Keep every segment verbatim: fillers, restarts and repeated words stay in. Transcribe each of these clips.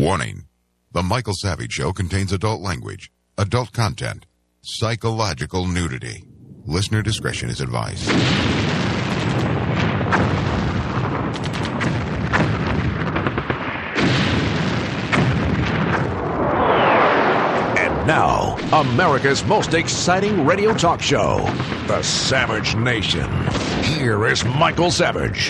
Warning. The Michael Savage Show contains adult language, adult content, psychological nudity. Listener discretion is advised. And now, America's most exciting radio talk show, The Savage Nation. Here is Michael Savage.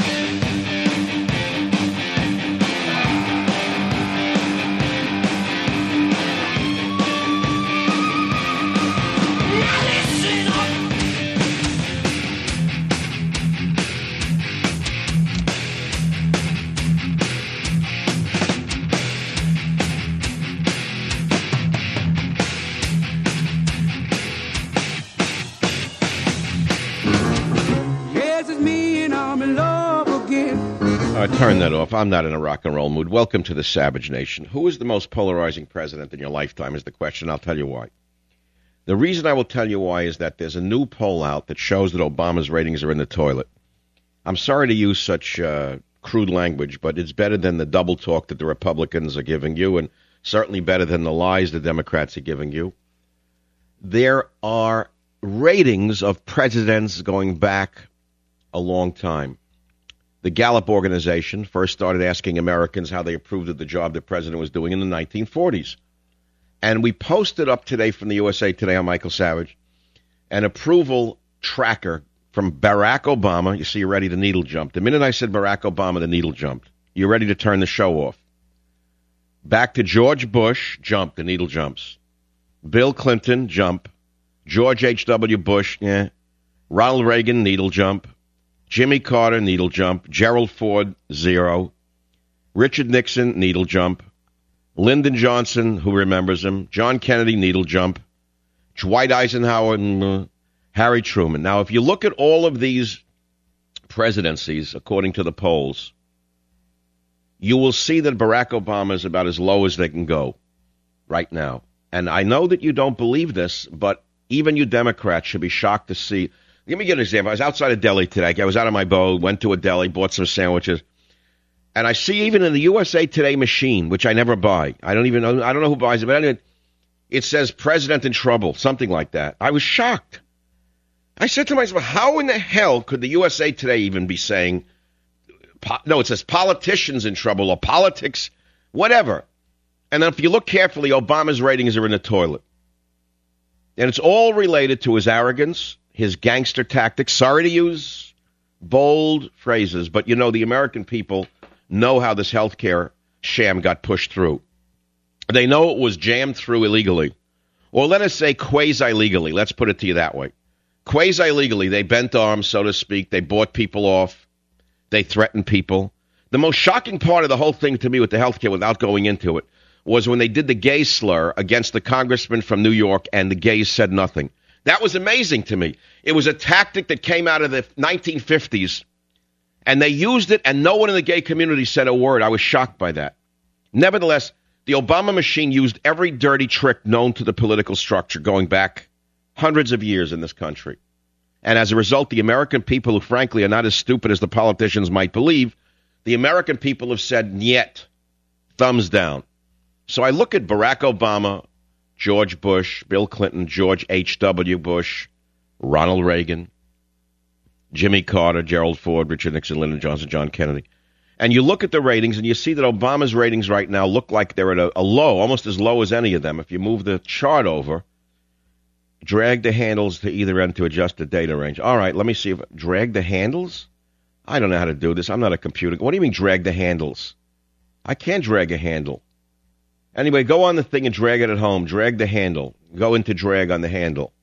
Uh, turn that off. I'm not in a rock and roll mood. Welcome to the Savage Nation. Who is the most polarizing president in your lifetime is the question. I'll tell you why. The reason I will tell you why is that there's a new poll out that shows that Obama's ratings are in the toilet. I'm sorry to use such uh, crude language, but it's better than the double talk that the Republicans are giving you, and certainly better than the lies the Democrats are giving you. There are ratings of presidents going back a long time. The Gallup organization first started asking Americans how they approved of the job the president was doing in the nineteen forties. And we posted up today from the U S A Today on Michael Savage an approval tracker from Barack Obama. You see, you're ready to needle jump. The minute I said Barack Obama, the needle jumped. You're ready to turn the show off. Back to George Bush, jump, the needle jumps. Bill Clinton, jump. George H W. Bush, yeah. Ronald Reagan, needle jump. Jimmy Carter, needle jump. Gerald Ford, zero. Richard Nixon, needle jump. Lyndon Johnson, who remembers him. John Kennedy, needle jump. Dwight Eisenhower, and uh, Harry Truman. Now, if you look at all of these presidencies, according to the polls, you will see that Barack Obama is about as low as they can go right now. And I know that you don't believe this, but even you Democrats should be shocked to see. Let me give an example. I was outside of Delhi today. I was out of my boat, went to a deli, bought some sandwiches. And I see even in the U S A Today machine, which I never buy. I don't even know. I don't know who buys it. But anyway, it says president in trouble, something like that. I was shocked. I said to myself, how in the hell could the U S A Today even be saying, po- no, it says politicians in trouble or politics, whatever. And then if you look carefully, Obama's ratings are in the toilet. And it's all related to his arrogance, his gangster tactics. Sorry to use bold phrases, but you know, the American people know how this health care sham got pushed through. They know it was jammed through illegally. Or let us say quasi-legally. Let's put it to you that way. Quasi-legally, they bent arms, so to speak. They bought people off. They threatened people. The most shocking part of the whole thing to me with the health care, without going into it, was when they did the gay slur against the congressman from New York, and the gays said nothing. That was amazing to me. It was a tactic that came out of the nineteen fifties, and they used it, and no one in the gay community said a word. I was shocked by that. Nevertheless, the Obama machine used every dirty trick known to the political structure going back hundreds of years in this country. And as a result, the American people, who frankly are not as stupid as the politicians might believe, the American people have said, "Niet," thumbs down. So I look at Barack Obama, George Bush, Bill Clinton, George H W. Bush, Ronald Reagan, Jimmy Carter, Gerald Ford, Richard Nixon, Lyndon Johnson, John Kennedy. And you look at the ratings, and you see that Obama's ratings right now look like they're at a, a low, almost as low as any of them. If you move the chart over, drag the handles to either end to adjust the data range. All right, let me see if drag the handles? I don't know how to do this. I'm not a computer. What do you mean drag the handles? I can't drag a handle. Anyway, go on the thing and drag it at home. Drag the handle. Go into drag on the handle.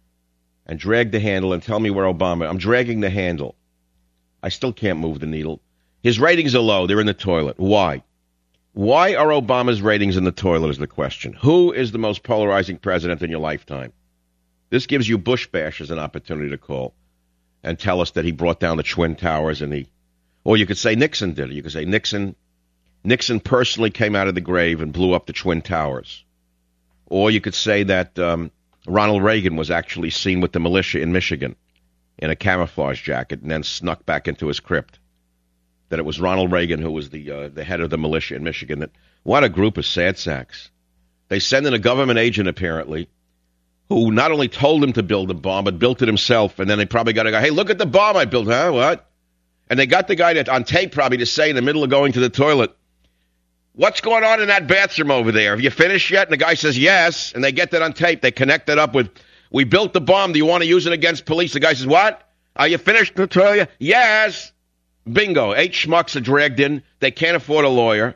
And drag the handle and tell me where Obama... I'm dragging the handle. I still can't move the needle. His ratings are low. They're in the toilet. Why? Why are Obama's ratings in the toilet is the question. Who is the most polarizing president in your lifetime? This gives you Bush bashers an opportunity to call and tell us that he brought down the Twin Towers and he... Or you could say Nixon did it. You could say Nixon... Nixon personally came out of the grave and blew up the Twin Towers. Or you could say that um, Ronald Reagan was actually seen with the militia in Michigan in a camouflage jacket and then snuck back into his crypt. That it was Ronald Reagan who was the uh, the head of the militia in Michigan that What a group of sad sacks. They send in a government agent, apparently, who not only told him to build a bomb, but built it himself. And then they probably got to go, hey, look at the bomb I built. Huh, what? And they got the guy that, on tape probably to say in the middle of going to the toilet, what's going on in that bathroom over there? Have you finished yet? And the guy says, yes. And they get that on tape. They connect it up with, we built the bomb. Do you want to use it against police? The guy says, what? Are you finished the toilet? Yes. Bingo. Eight schmucks are dragged in. They can't afford a lawyer.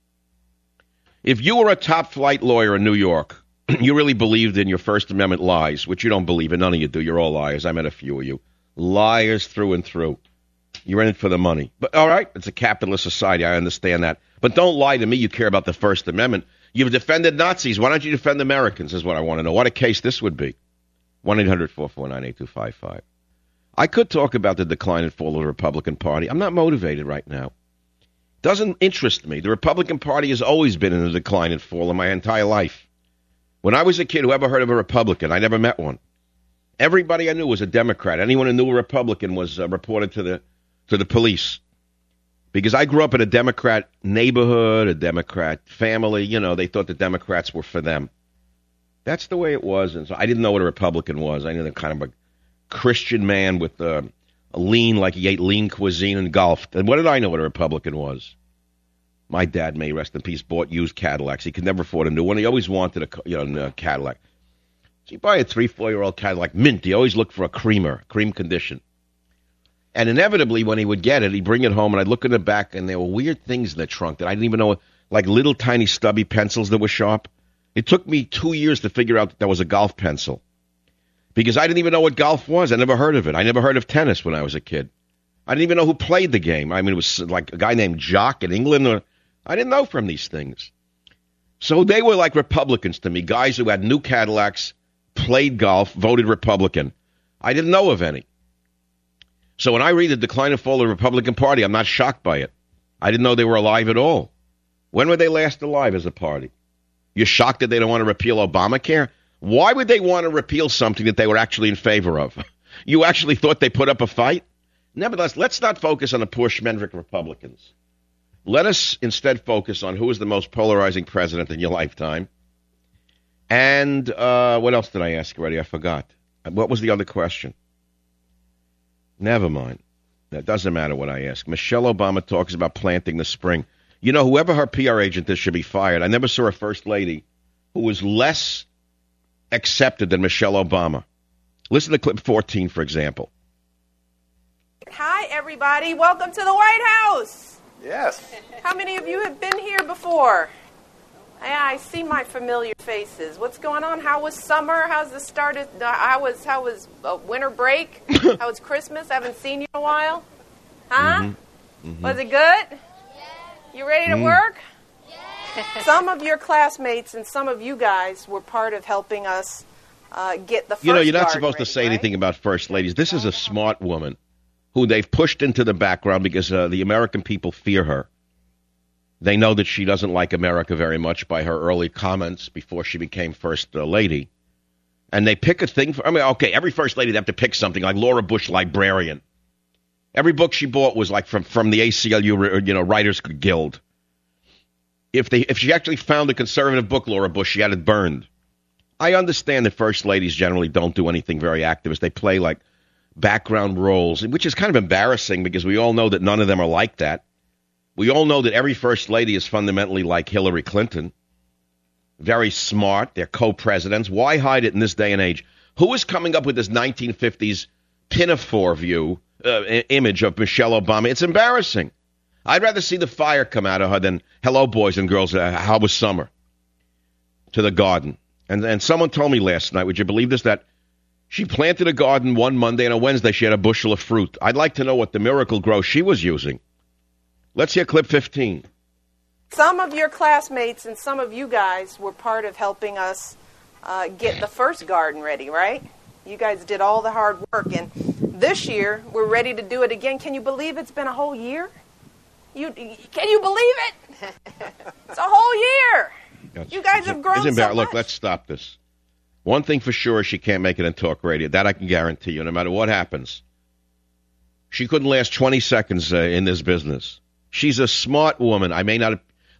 If you were a top-flight lawyer in New York, you really believed in your First Amendment lies, which you don't believe in. None of you do. You're all liars. I met a few of you. Liars through and through. You're in it for the money. But, all right, it's a capitalist society. I understand that. But don't lie to me. You care about the First Amendment. You've defended Nazis. Why don't you defend Americans is what I want to know. What a case this would be. one eight hundred four four nine eight two five five. I could talk about the decline and fall of the Republican Party. I'm not motivated right now. Doesn't interest me. The Republican Party has always been in a decline and fall in my entire life. When I was a kid, who ever heard of a Republican? I never met one. Everybody I knew was a Democrat. Anyone who knew a Republican was uh, reported to the to the police. Because I grew up in a Democrat neighborhood, a Democrat family. You know, they thought the Democrats were for them. That's the way it was. And so I didn't know what a Republican was. I knew the kind of a Christian man with uh, a lean, like he ate lean cuisine and golfed. And what did I know what a Republican was? My dad, may rest in peace, bought used Cadillacs. He could never afford a new one. He always wanted a, you know, a Cadillac. So you buy a three, four-year-old Cadillac, mint. He always looked for a creamer, cream condition. And inevitably, when he would get it, he'd bring it home, and I'd look in the back, and there were weird things in the trunk that I didn't even know, like little tiny stubby pencils that were sharp. It took me two years to figure out that that was a golf pencil. Because I didn't even know what golf was. I never heard of it. I never heard of tennis when I was a kid. I didn't even know who played the game. I mean, it was like a guy named Jock in England. Or, I didn't know from these things. So they were like Republicans to me, guys who had new Cadillacs, played golf, voted Republican. I didn't know of any. So when I read the decline and fall of the Republican Party, I'm not shocked by it. I didn't know they were alive at all. When were they last alive as a party? You're shocked that they don't want to repeal Obamacare? Why would they want to repeal something that they were actually in favor of? You actually thought they put up a fight? Nevertheless, let's not focus on the poor Schmendrick Republicans. Let us instead focus on who is the most polarizing president in your lifetime. And uh, what else did I ask already? I forgot. What was the other question? Never mind. It doesn't matter what I ask. Michelle Obama talks about planting the spring. You know, whoever her P R agent is should be fired. I never saw a first lady who was less accepted than Michelle Obama. Listen to clip fourteen, for example. Hi, everybody. Welcome to the White House. Yes. How many of you have been here before? Yeah, I see my familiar faces. What's going on? How was summer? How's the start of, uh, how was, how was uh, winter break? How was Christmas? I haven't seen you in a while. Huh? Mm-hmm. Mm-hmm. Was it good? Yeah. You ready to mm. work? Yeah. Some of your classmates and some of you guys were part of helping us uh, get the first You know, you're not supposed ready, to say right? anything about first ladies. This is a smart woman who they've pushed into the background because uh, the American people fear her. They know that she doesn't like America very much by her early comments before she became first uh, lady. And they pick a thing for, I mean, okay, every first lady, they have to pick something like Laura Bush Librarian. Every book she bought was like from, from the A C L U, you know, Writers Guild. If they if she actually found a conservative book, Laura Bush, she had it burned. I understand that first ladies generally don't do anything very activist. They play like background roles, which is kind of embarrassing because we all know that none of them are like that. We all know that every first lady is fundamentally like Hillary Clinton. Very smart. They're co-presidents. Why hide it in this day and age? Who is coming up with this nineteen fifties pinafore view, uh, image of Michelle Obama? It's embarrassing. I'd rather see the fire come out of her than, hello, boys and girls, uh, how was summer? To the garden. And, and someone told me last night, would you believe this, that she planted a garden one Monday and a Wednesday she had a bushel of fruit. I'd like to know what the miracle grow she was using. Let's hear clip fifteen. Some of your classmates and some of you guys were part of helping us uh, get the first garden ready, right? You guys did all the hard work, and this year we're ready to do it again. Can you believe it's been a whole year? You can you believe it? It's a whole year. That's, you guys have grown so much. Look, let's stop this. One thing for sure, she can't make it in talk radio. That I can guarantee you, no matter what happens. She couldn't last twenty seconds uh, in this business. She's a smart woman. I may not have,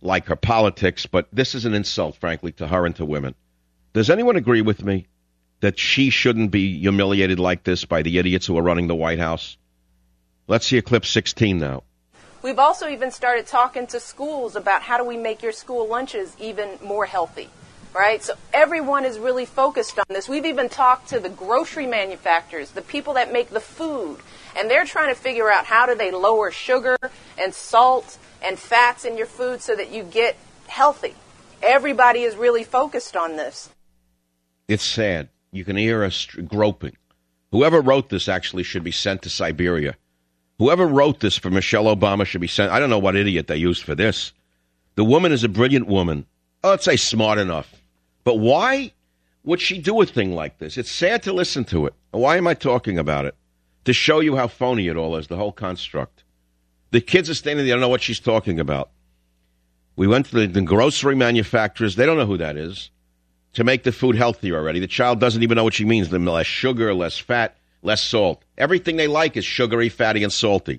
like her politics, but this is an insult, frankly, to her and to women. Does anyone agree with me that she shouldn't be humiliated like this by the idiots who are running the White House? Let's see a clip sixteen now. We've also even started talking to schools about how do we make your school lunches even more healthy, right? So everyone is really focused on this. We've even talked to the grocery manufacturers, the people that make the food, and they're trying to figure out how do they lower sugar and salt and fats in your food so that you get healthy. Everybody is really focused on this. It's sad. You can hear us groping. Whoever wrote this actually should be sent to Siberia. Whoever wrote this for Michelle Obama should be sent. I don't know what idiot they used for this. The woman is a brilliant woman. Oh, let's say smart enough. But why would she do a thing like this? It's sad to listen to it. Why am I talking about it? To show you how phony it all is, the whole construct. The kids are standing there, don't know what she's talking about. We went to the, the grocery manufacturers. They don't know who that is. To make the food healthier already. The child doesn't even know what she means. Less sugar, less fat, less salt. Everything they like is sugary, fatty, and salty.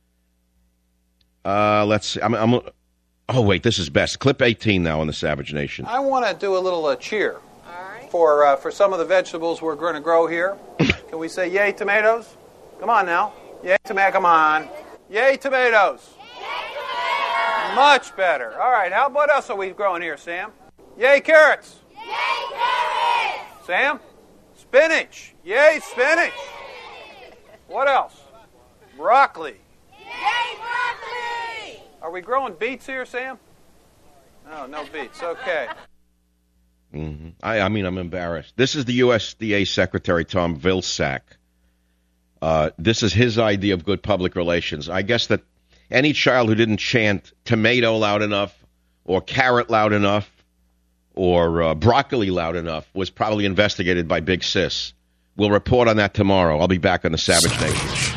Uh, let's see. I'm, I'm, oh, wait, this is best. Clip eighteen now on the Savage Nation. I want to do a little uh, cheer All right. for uh, for some of the vegetables we're going to grow here. Can we say yay tomatoes? Come on now. Yay tomato. Come on. Yay tomatoes. Yay tomatoes. Much better. All right. How what else are we growing here, Sam? Yay carrots. Yay carrots. Sam? Spinach. Yay spinach. What else? Broccoli. Yay broccoli. Are we growing beets here, Sam? No, no beets. Okay. Mm-hmm. I, I mean, I'm embarrassed. This is the U S D A Secretary, Tom Vilsack. Uh, this is his idea of good public relations. I guess that any child who didn't chant tomato loud enough or carrot loud enough or uh, broccoli loud enough was probably investigated by Big Sis. We'll report on that tomorrow. I'll be back on the Savage Nation.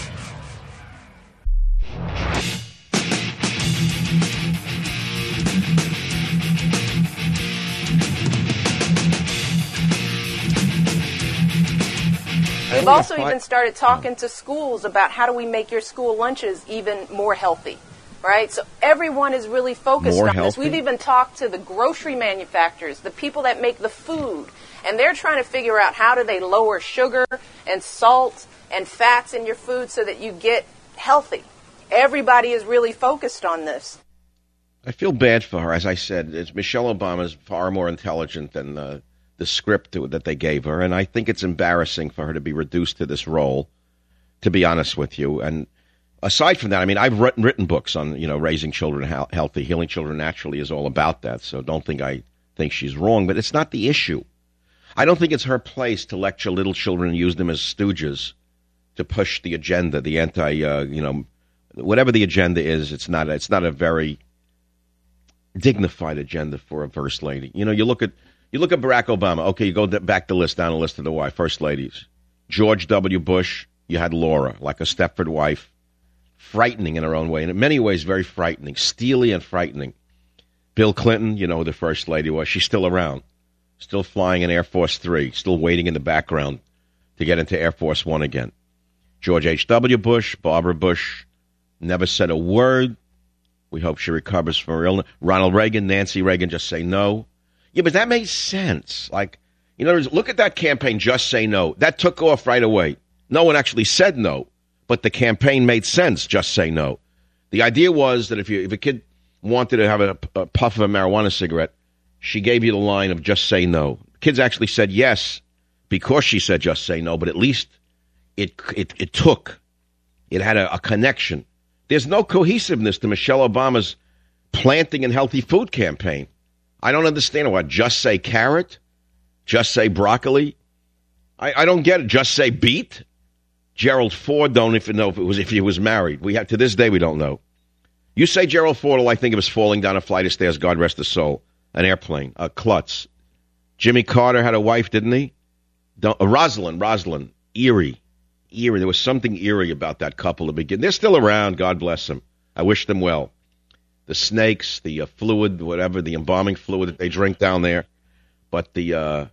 We've also even started talking to schools about how do we make your school lunches even more healthy, right? So everyone is really focused More on this. healthy? We've even talked to the grocery manufacturers, the people that make the food, and they're trying to figure out how do they lower sugar and salt and fats in your food so that you get healthy. Everybody is really focused on this. I feel bad for her. As I said, it's Michelle Obama is far more intelligent than uh, the script to, that they gave her, and I think it's embarrassing for her to be reduced to this role, to be honest with you. And aside from that, I mean, I've written, written books on, you know, raising children he- healthy. Healing Children Naturally is all about that, so don't think I think she's wrong, but it's not the issue. I don't think it's her place to lecture little children and use them as stooges to push the agenda, the anti, uh, you know, whatever the agenda is. It's not. It's not a very dignified agenda for a first lady. You know, you look at you look at Barack Obama. Okay, you go back the list down the list of the why first ladies. George W. Bush. You had Laura, like a Stepford wife, frightening in her own way, and in many ways very frightening, steely and frightening. Bill Clinton, you know who the first lady was. She's still around. Still flying in Air Force Three, still waiting in the background to get into Air Force One again. George H W. Bush, Barbara Bush, never said a word. We hope she recovers from her illness. Ronald Reagan, Nancy Reagan, just say no. Yeah, but that made sense. Like, in other words, look at that campaign, just say no. That took off right away. No one actually said no, but the campaign made sense, just say no. The idea was that if you if a kid wanted to have a, a puff of a marijuana cigarette, she gave you the line of just say no. Kids actually said yes because she said just say no, but at least it it, it took. It had a, a connection. There's no cohesiveness to Michelle Obama's planting and healthy food campaign. I don't understand why. Just say carrot? Just say broccoli? I, I don't get it. Just say beet? Gerald Ford don't even know if it was if he was married. We have to this day we don't know. You say Gerald Ford, all I think of is falling down a flight of stairs, God rest his soul. An airplane, a klutz. Jimmy Carter had a wife, didn't he? Don't, uh, Rosalind, Rosalind, eerie, eerie. There was something eerie about that couple to begin. They're still around, God bless them. I wish them well. The snakes, the uh, fluid, whatever, the embalming fluid that they drink down there. But the uh,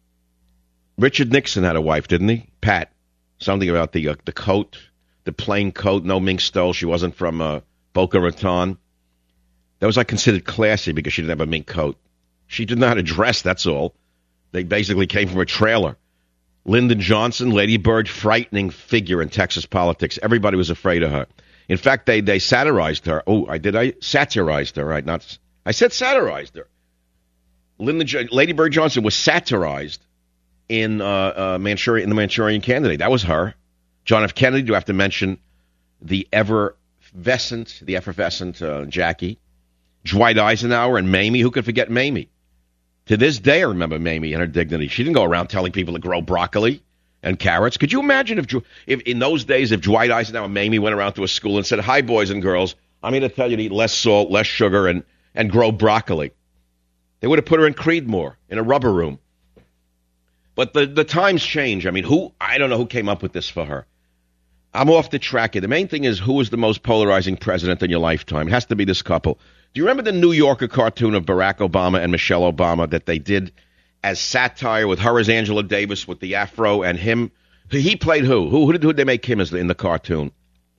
Richard Nixon had a wife, didn't he? Pat. Something about the uh, the coat, the plain coat, no mink stole. She wasn't from uh, Boca Raton. That was like considered classy because she didn't have a mink coat. She didn't know how to dress, that's all. They basically came from a trailer. Lyndon Johnson, Lady Bird, frightening figure in Texas politics. Everybody was afraid of her. In fact, they they satirized her. Oh, I did I satirized her, right? Not I said satirized her. Lyndon, Lady Bird Johnson was satirized in uh, uh, Manchurian in the Manchurian Candidate. That was her. John F. Kennedy. Do I have to mention the effervescent, the effervescent uh, Jackie, Dwight Eisenhower, and Mamie? Who could forget Mamie? To this day, I remember Mamie and her dignity. She didn't go around telling people to grow broccoli and carrots. Could you imagine if, if in those days, if Dwight Eisenhower and Mamie went around to a school and said, "Hi, boys and girls, I'm here to tell you to eat less salt, less sugar, and, and grow broccoli." They would have put her in Creedmoor, in a rubber room. But the, the times change. I mean, who, I don't know who came up with this for her. I'm off the track here. The main thing is, who was the most polarizing president in your lifetime? It has to be this couple. Do you remember the New Yorker cartoon of Barack Obama and Michelle Obama that they did as satire with her as Angela Davis with the afro and him? He played who? Who, who did, who did they make him as in the cartoon?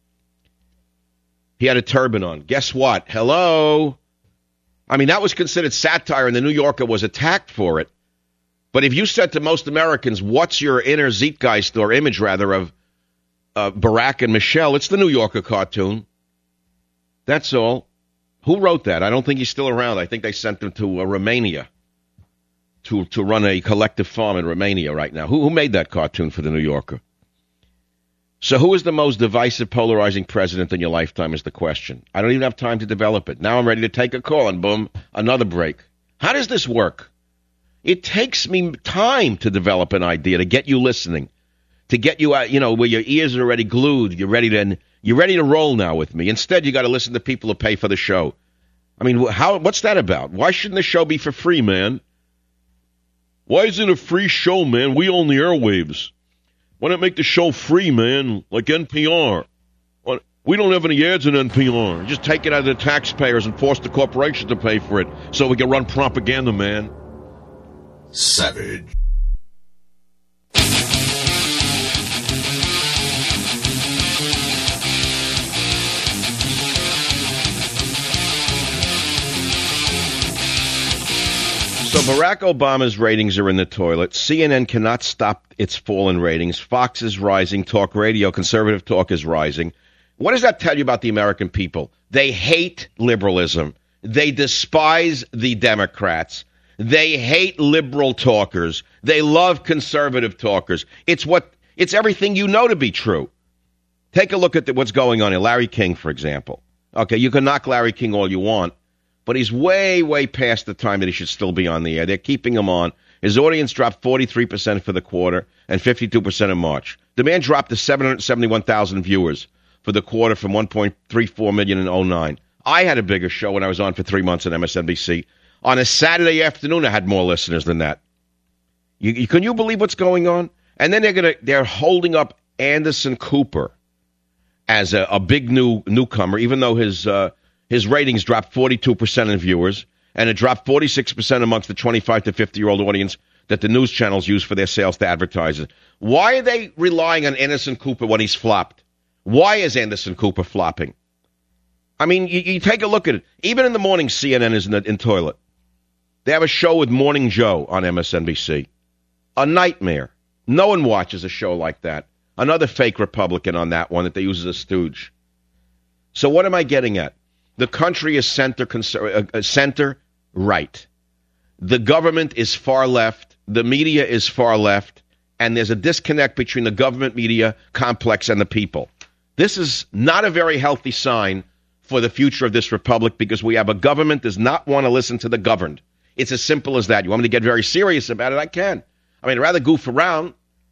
He had a turban on. Guess what? Hello? I mean, that was considered satire, and the New Yorker was attacked for it. But if you said to most Americans, what's your inner zeitgeist, or image, rather, of uh, Barack and Michelle, it's the New Yorker cartoon. That's all. Who wrote that? I don't think he's still around. I think they sent him to uh, Romania to to run a collective farm in Romania right now. Who, who made that cartoon for the New Yorker? So who is the most divisive, polarizing president in your lifetime is the question. I don't even have time to develop it. Now I'm ready to take a call, and boom, another break. How does this work? It takes me time to develop an idea, to get you listening, to get you out, you know, where your ears are already glued. You're ready to you're ready to roll now with me. Instead, you got to listen to people who pay for the show. I mean, how? What's that about? Why shouldn't the show be for free, man? Why is it a free show, man? We own the airwaves. Why not make the show free, man, like N P R? We don't have any ads in N P R. Just take it out of the taxpayers and force the corporation to pay for it so we can run propaganda, man. Savage. So Barack Obama's ratings are in the toilet. C N N cannot stop its fall in ratings. Fox is rising. Talk radio, conservative talk is rising. What does that tell you about the American people? They hate liberalism. They despise the Democrats. They hate liberal talkers. They love conservative talkers. It's what it's everything you know to be true. Take a look at the, what's going on here. Larry King, for example. Okay, you can knock Larry King all you want, but he's way, way past the time that he should still be on the air. They're keeping him on. His audience dropped forty-three percent for the quarter and fifty-two percent in March. The man dropped to seven hundred seventy-one thousand viewers for the quarter from one point three four million in oh nine. I had a bigger show when I was on for three months on M S N B C. On a Saturday afternoon, I had more listeners than that. You, you, can you believe what's going on? And then they're gonna they're holding up Anderson Cooper as a, a big new newcomer, even though his uh, his ratings dropped forty-two percent in viewers, and it dropped forty-six percent amongst the twenty-five to fifty-year-old audience that the news channels use for their sales to advertisers. Why are they relying on Anderson Cooper when he's flopped? Why is Anderson Cooper flopping? I mean, you, you take a look at it. Even in the morning, C N N is in the in toilet. They have a show with Morning Joe on M S N B C. A nightmare. No one watches a show like that. Another fake Republican on that one that they use as a stooge. So what am I getting at? The country is center conser- uh, center right. The government is far left. The media is far left. And there's a disconnect between the government media complex and the people. This is not a very healthy sign for the future of this republic, because we have a government that does not want to listen to the governed. It's as simple as that. You want me to get very serious about it? I can. I mean, I'd rather goof around,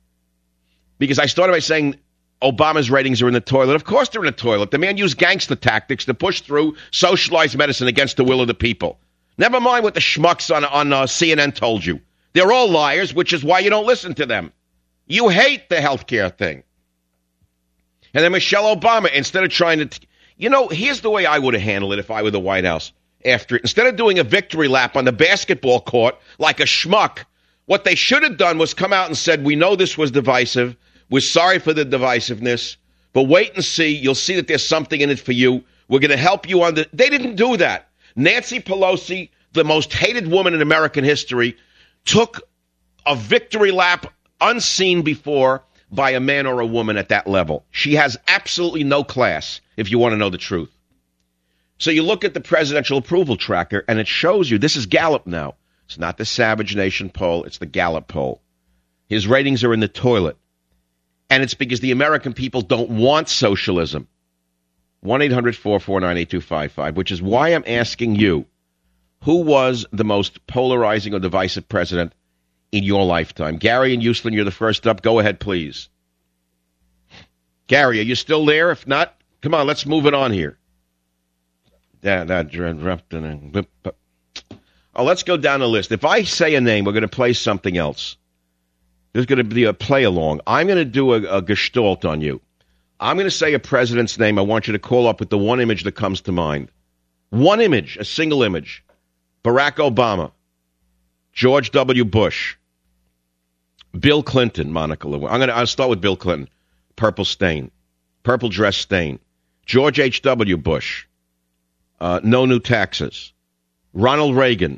because I started by saying Obama's ratings are in the toilet. Of course they're in the toilet. The man used gangster tactics to push through socialized medicine against the will of the people. Never mind what the schmucks on, on uh, C N N told you. They're all liars, which is why you don't listen to them. You hate the health care thing. And then Michelle Obama, instead of trying to... T- you know, here's the way I would have handled it if I were the White House. After, instead of doing a victory lap on the basketball court like a schmuck, what they should have done was come out and said, we know this was divisive. We're sorry for the divisiveness. But wait and see. You'll see that there's something in it for you. We're going to help you on the... They didn't do that. Nancy Pelosi, the most hated woman in American history, took a victory lap unseen before by a man or a woman at that level. She has absolutely no class, if you want to know the truth. So you look at the presidential approval tracker, and it shows you, this is Gallup now. It's not the Savage Nation poll, it's the Gallup poll. His ratings are in the toilet. And it's because the American people don't want socialism. one eight hundred four four nine eight two five five, which is why I'm asking you, who was the most polarizing or divisive president in your lifetime? Gary in Houston, you're the first up. Go ahead, please. Gary, are you still there? If not, come on, let's move it on here. Oh, let's go down the list. If I say a name, we're going to play something else. There's going to be a play-along. I'm going to do a, a gestalt on you. I'm going to say a president's name. I want you to call up with the one image that comes to mind. One image, a single image. Barack Obama, George W. Bush, Bill Clinton, Monica Lewinsky. I'm going to I'll start with Bill Clinton. Purple stain. Purple dress stain. George H W. Bush. Uh, no new taxes. Ronald Reagan.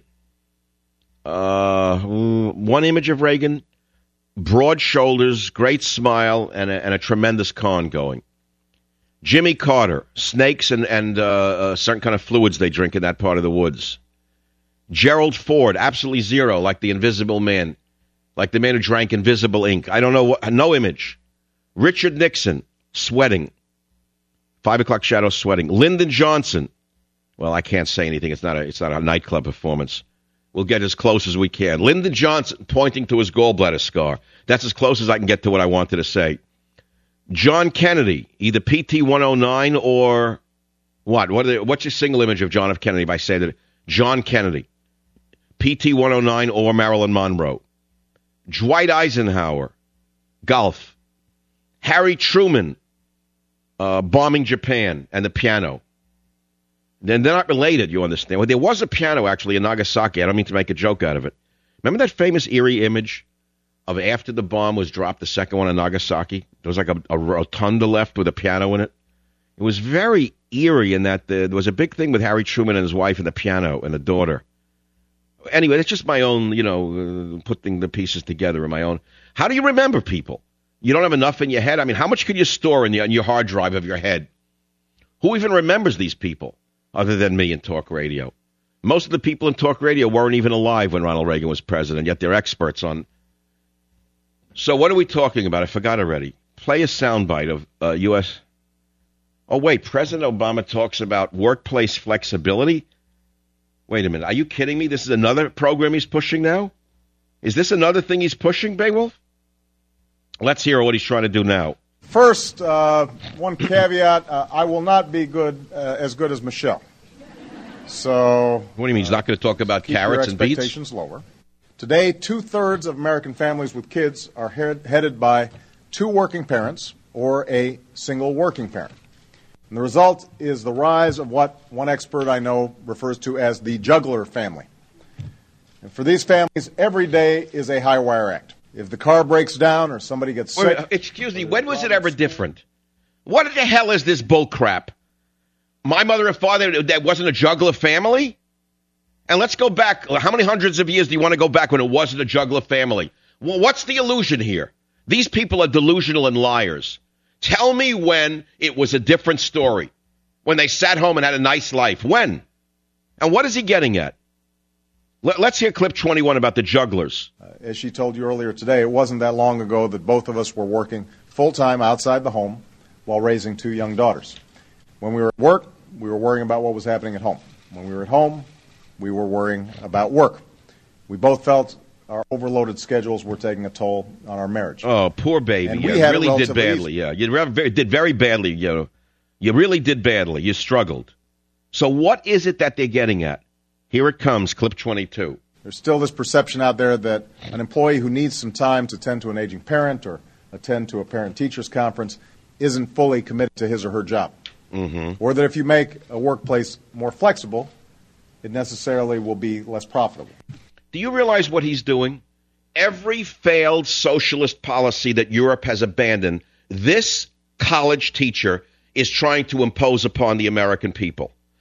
Uh, one image of Reagan. Broad shoulders, great smile, and a, and a tremendous con going. Jimmy Carter, snakes and, and uh, uh, certain kind of fluids they drink in that part of the woods. Gerald Ford, absolutely zero, like the Invisible Man, like the man who drank invisible ink. I don't know, what, no image. Richard Nixon, sweating. Five o'clock shadow, sweating. Lyndon Johnson. Well, I can't say anything. It's not a, it's not a nightclub performance. We'll get as close as we can. Lyndon Johnson pointing to his gallbladder scar. That's as close as I can get to what I wanted to say. John Kennedy, either P T one oh nine or what? What are they, what's your single image of John F. Kennedy if I say that? John Kennedy, P T one oh nine or Marilyn Monroe. Dwight Eisenhower, golf. Harry Truman, uh, bombing Japan and the piano. Then they're not related, you understand. Well, there was a piano, actually, in Nagasaki. I don't mean to make a joke out of it. Remember that famous eerie image of after the bomb was dropped, the second one in Nagasaki? There was like a, a rotunda left with a piano in it. It was very eerie in that the, there was a big thing with Harry Truman and his wife and the piano and the daughter. Anyway, it's just my own, you know, uh, putting the pieces together in my own. How do you remember people? You don't have enough in your head? I mean, how much could you store in, the, in your hard drive of your head? Who even remembers these people? Other than me in talk radio. Most of the people in talk radio weren't even alive when Ronald Reagan was president, yet they're experts on. So what are we talking about? I forgot already. Play a soundbite of uh, U S Oh, wait, President Obama talks about workplace flexibility? Wait a minute, are you kidding me? This is another program he's pushing now? Is this another thing he's pushing, Beowulf? Let's hear what he's trying to do now. First, uh, one caveat, uh, I will not be good uh, as good as Michelle. So, what do you mean, he's not going to talk about keep carrots your and beets? expectations lower. Today, two-thirds of American families with kids are head, headed by two working parents or a single working parent. And the result is the rise of what one expert I know refers to as the juggler family. And for these families, every day is a high-wire act. If the car breaks down or somebody gets Wait, sick... excuse me, when was it ever different? What the hell is this bull crap? My mother and father, that wasn't a juggler family? And let's go back. How many hundreds of years do you want to go back when it wasn't a juggler family? Well, what's the illusion here? These people are delusional and liars. Tell me when it was a different story. When they sat home and had a nice life. When? And what is he getting at? Let's hear clip twenty-one about the jugglers. Uh, as she told you earlier today, it wasn't that long ago that both of us were working full-time outside the home while raising two young daughters. When we were at work, we were worrying about what was happening at home. When we were at home, we were worrying about work. We both felt our overloaded schedules were taking a toll on our marriage. Oh, poor baby. And you we had really it did badly. easy. Yeah, you re- did very badly. You know, you really did badly. You struggled. So what is it that they're getting at? Here it comes, clip twenty-two. There's still this perception out there that an employee who needs some time to tend to an aging parent or attend to a parent-teachers conference isn't fully committed to his or her job. Mm-hmm. Or that if you make a workplace more flexible, it necessarily will be less profitable. Do you realize what he's doing? Every failed socialist policy that Europe has abandoned, this college teacher is trying to impose upon the American people.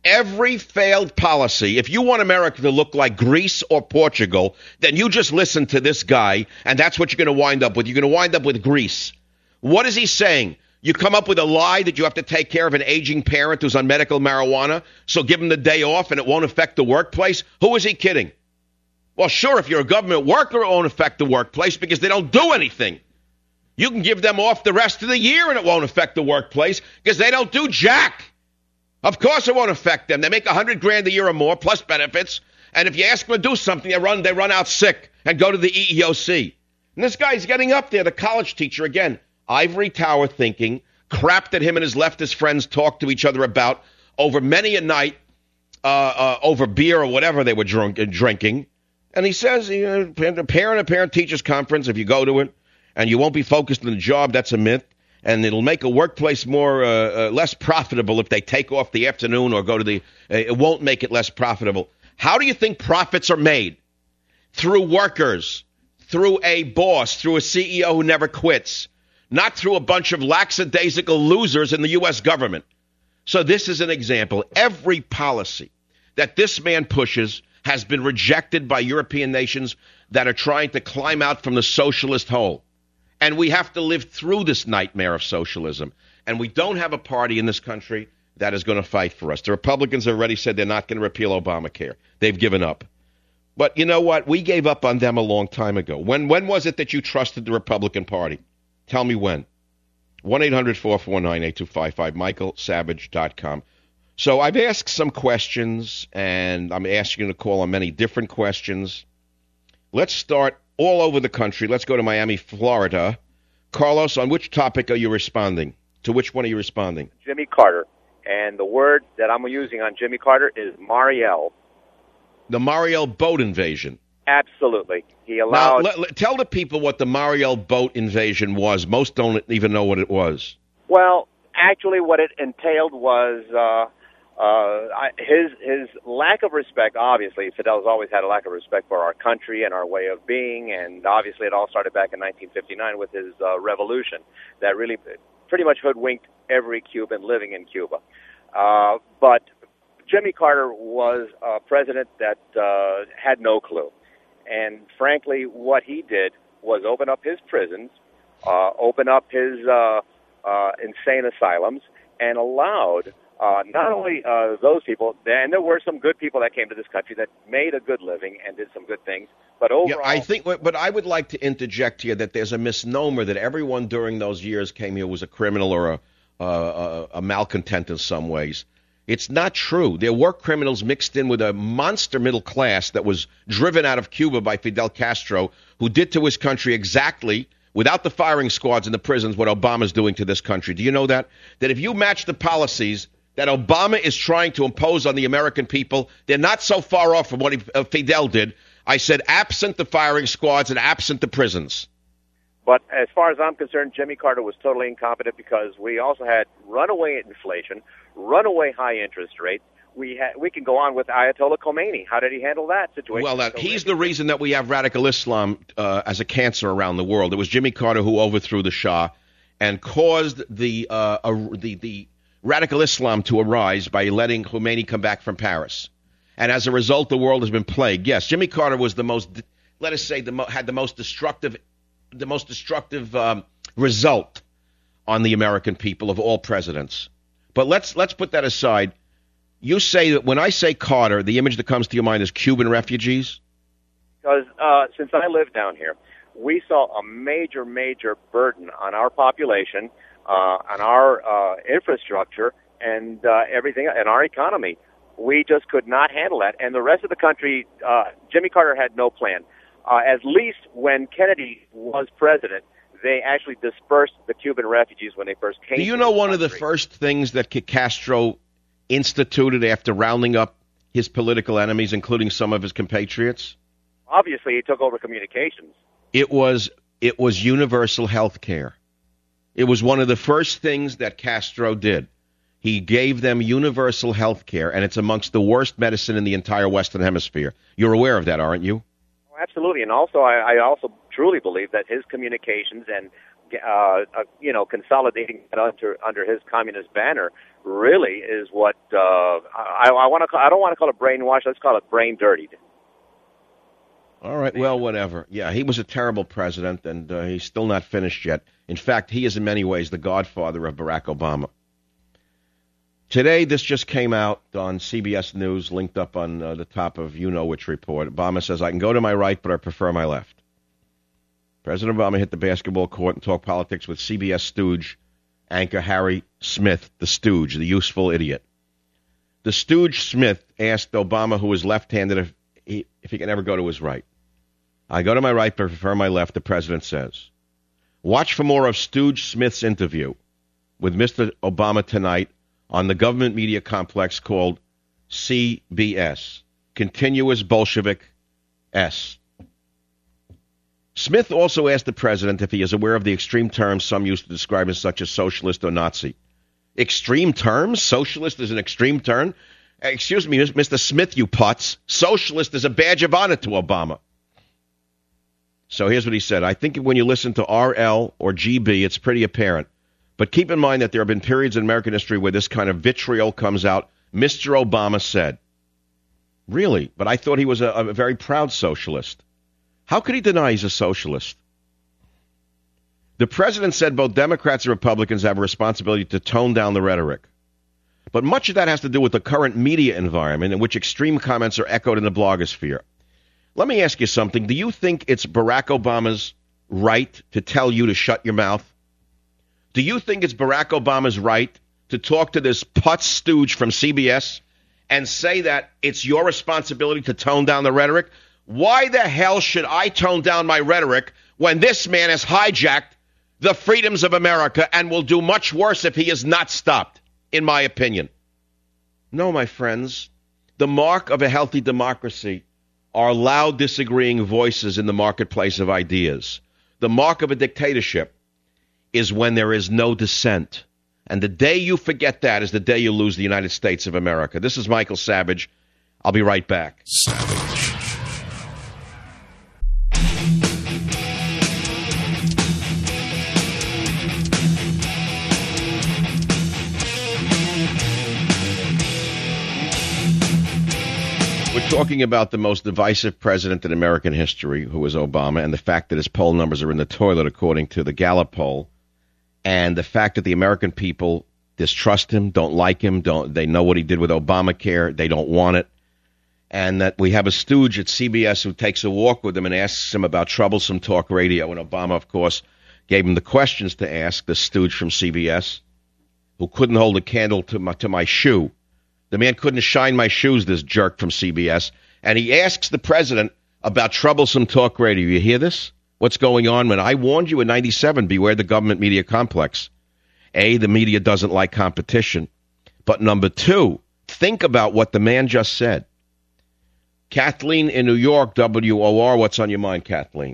every failed policy, if you want America to look like Greece or Portugal, then you just listen to this guy, and that's what you're going to wind up with. You're going to wind up with Greece. What is he saying? You come up with a lie that you have to take care of an aging parent who's on medical marijuana, so give him the day off and it won't affect the workplace? Who is he kidding? Well, sure, if you're a government worker, it won't affect the workplace because they don't do anything. You can give them off the rest of the year and it won't affect the workplace because they don't do jack. Of course it won't affect them. They make a hundred grand a year or more plus benefits. And if you ask them to do something, they run, they run out sick and go to the E E O C. And this guy's getting up there, the college teacher again, ivory tower thinking, crap that him and his leftist friends talk to each other about over many a night, uh, uh, over beer or whatever they were drunk, uh, drinking. And he says, you know, parent and parent teachers conference, if you go to it, and you won't be focused on the job, that's a myth. And it'll make a workplace more uh, uh, less profitable if they take off the afternoon or go to the, uh, it won't make it less profitable. How do you think profits are made? Through workers, through a boss, through a C E O who never quits, not through a bunch of lackadaisical losers in the U S government. So this is an example. Every policy that this man pushes has been rejected by European nations that are trying to climb out from the socialist hole. And we have to live through this nightmare of socialism. And we don't have a party in this country that is going to fight for us. The Republicans have already said they're not going to repeal Obamacare. They've given up. But you know what? We gave up on them a long time ago. When when was it that you trusted the Republican Party? Tell me when. one eight hundred four four nine eight two five five, michael savage dot com. So I've asked some questions, and I'm asking you to call on many different questions. Let's start all over the country. Let's go to Miami, Florida. Carlos, on which topic are you responding? To which one are you responding? Jimmy Carter. And the word that I'm using on Jimmy Carter is Mariel. The Mariel boat invasion. Absolutely. He allowed... Now, let, let, tell the people what the Mariel boat invasion was. Most don't even know what it was. Well, actually what it entailed was... Uh, Uh, I, his his lack of respect, obviously, Fidel's always had a lack of respect for our country and our way of being, and obviously it all started back in nineteen fifty-nine with his uh, revolution that really pretty much hoodwinked every Cuban living in Cuba. Uh, but Jimmy Carter was a president that uh, had no clue. And frankly, what he did was open up his prisons, uh, open up his uh, uh, insane asylums, and allowed... Uh, not only uh, those people, and there were some good people that came to this country that made a good living and did some good things, but overall... Yeah, I think, but I would like to interject here that there's a misnomer that everyone during those years came here was a criminal or a, uh, a, a malcontent in some ways. It's not true. There were criminals mixed in with a monster middle class that was driven out of Cuba by Fidel Castro, who did to his country exactly, without the firing squads in the prisons, what Obama's doing to this country. Do you know that? That if you match the policies that Obama is trying to impose on the American people, they're not so far off from what he, uh, Fidel did. I said absent the firing squads and absent the prisons. But as far as I'm concerned, Jimmy Carter was totally incompetent because we also had runaway inflation, runaway high interest rates. We had, we can go on with Ayatollah Khomeini. How did he handle that situation? Well, uh, he's the reason that we have radical Islam uh, as a cancer around the world. It was Jimmy Carter who overthrew the Shah and caused the uh, uh, the the radical Islam to arise by letting Khomeini come back from Paris. And as a result, the world has been plagued. Yes, Jimmy Carter was the most, let us say, the mo- had the most destructive, the most destructive um, result on the American people of all presidents. But let's let's put that aside. You say that when I say Carter, the image that comes to your mind is Cuban refugees? Because uh, since I live down here, we saw a major, major burden on our population, Uh, on our uh, infrastructure and uh, everything, and our economy. We just could not handle that. And the rest of the country, uh, Jimmy Carter had no plan. Uh, at least when Kennedy was president, they actually dispersed the Cuban refugees when they first came. Do you to know the one country. of the first things that Castro instituted after rounding up his political enemies, including some of his compatriots? Obviously, he took over communications. It was it was universal health care. It was one of the first things that Castro did. He gave them universal health care, and it's amongst the worst medicine in the entire Western Hemisphere. You're aware of that, aren't you? Oh, absolutely. And also, I, I also truly believe that his communications and uh, uh, you know, consolidating it under under his communist banner really is what uh, I, I want to. I don't want to call it brainwash. Let's call it brain dirtied. All right, well, whatever. Yeah, he was a terrible president, and uh, he's still not finished yet. In fact, he is in many ways the godfather of Barack Obama. Today, this just came out on C B S News, linked up on uh, the top of you-know-which report. Obama says, I can go to my right, but I prefer my left. President Obama hit the basketball court and talked politics with C B S stooge anchor Harry Smith, the stooge, the useful idiot. The stooge Smith asked Obama, who was left-handed, if he, if he can ever go to his right. I go to my right, but I prefer my left, the president says. Watch for more of Stooge Smith's interview with Mister Obama tonight on the government media complex called C B S, Continuous Bolshevik S. Smith also asked the president if he is aware of the extreme terms some used to describe him such as socialist or Nazi. Extreme terms? Socialist is an extreme term? Excuse me, Mister Smith, you putz. Socialist is a badge of honor to Obama. So here's what he said. I think when you listen to R L or G B, it's pretty apparent. But keep in mind that there have been periods in American history where this kind of vitriol comes out. Mister Obama said. Really? But I thought he was a, a very proud socialist. How could he deny he's a socialist? The president said both Democrats and Republicans have a responsibility to tone down the rhetoric. But much of that has to do with the current media environment in which extreme comments are echoed in the blogosphere. Let me ask you something. Do you think it's Barack Obama's right to tell you to shut your mouth? Do you think it's Barack Obama's right to talk to this putz stooge from C B S and say that it's your responsibility to tone down the rhetoric? Why the hell should I tone down my rhetoric when this man has hijacked the freedoms of America and will do much worse if he is not stopped, in my opinion? No, my friends. The mark of a healthy democracy are loud disagreeing voices in the marketplace of ideas. The mark of a dictatorship is when there is no dissent. And the day you forget that is the day you lose the United States of America. This is Michael Savage. I'll be right back. Savage. We're talking about the most divisive president in American history, who is Obama, and the fact that his poll numbers are in the toilet, according to the Gallup poll, and the fact that the American people distrust him, don't like him, don't they know what he did with Obamacare, they don't want it, and that we have a stooge at C B S who takes a walk with him and asks him about troublesome talk radio, and Obama, of course, gave him the questions to ask, the stooge from C B S, who couldn't hold a candle to my, to my shoe. The man couldn't shine my shoes, this jerk from C B S. And he asks the president about troublesome talk radio. You hear this? What's going on? When I warned you in ninety-seven, beware the government media complex. A, the media doesn't like competition. But number two, think about what the man just said. Kathleen in New York, W O R. What's on your mind, Kathleen?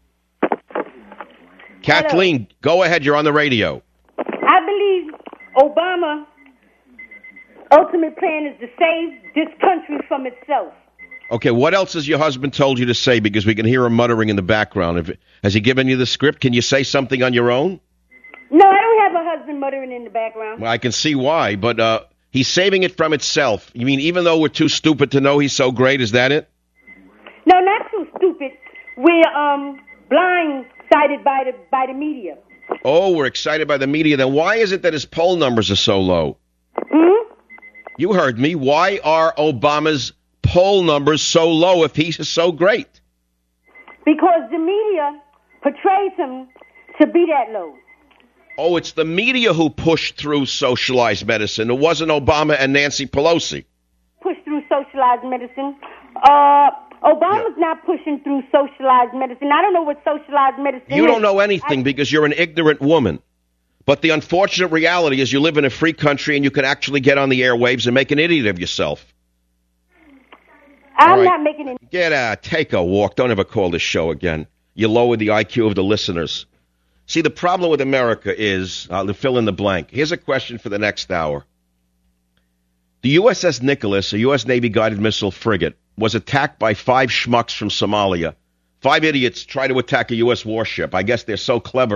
Kathleen, go ahead. You're on the radio. I believe Obama... ultimate plan is to save this country from itself. Okay, what else has your husband told you to say? Because we can hear him muttering in the background. If, has he given you the script? Can you say something on your own? No, I don't have a husband muttering in the background. Well, I can see why, but uh, he's saving it from itself. You mean even though we're too stupid to know he's so great, is that it? No, not too stupid. We're um blindsided by the by the media. Oh, we're excited by the media. Then why is it that his poll numbers are so low? Hmm? You heard me. Why are Obama's poll numbers so low if he's so great? Because the media portrays him to be that low. Oh, it's the media who pushed through socialized medicine. It wasn't Obama and Nancy Pelosi. Pushed through socialized medicine. Uh, Obama's Yeah. not pushing through socialized medicine. I don't know what socialized medicine is. You don't know anything I- because you're an ignorant woman. But the unfortunate reality is you live in a free country and you can actually get on the airwaves and make an idiot of yourself. I'm All right. not making it. Get out. Take a walk. Don't ever call this show again. You lower the I Q of the listeners. See, the problem with America is, uh, to fill in the blank. Here's a question for the next hour. The U S S Nicholas, a U S Navy guided missile frigate, was attacked by five schmucks from Somalia. Five idiots try to attack a U S warship. I guess they're so clever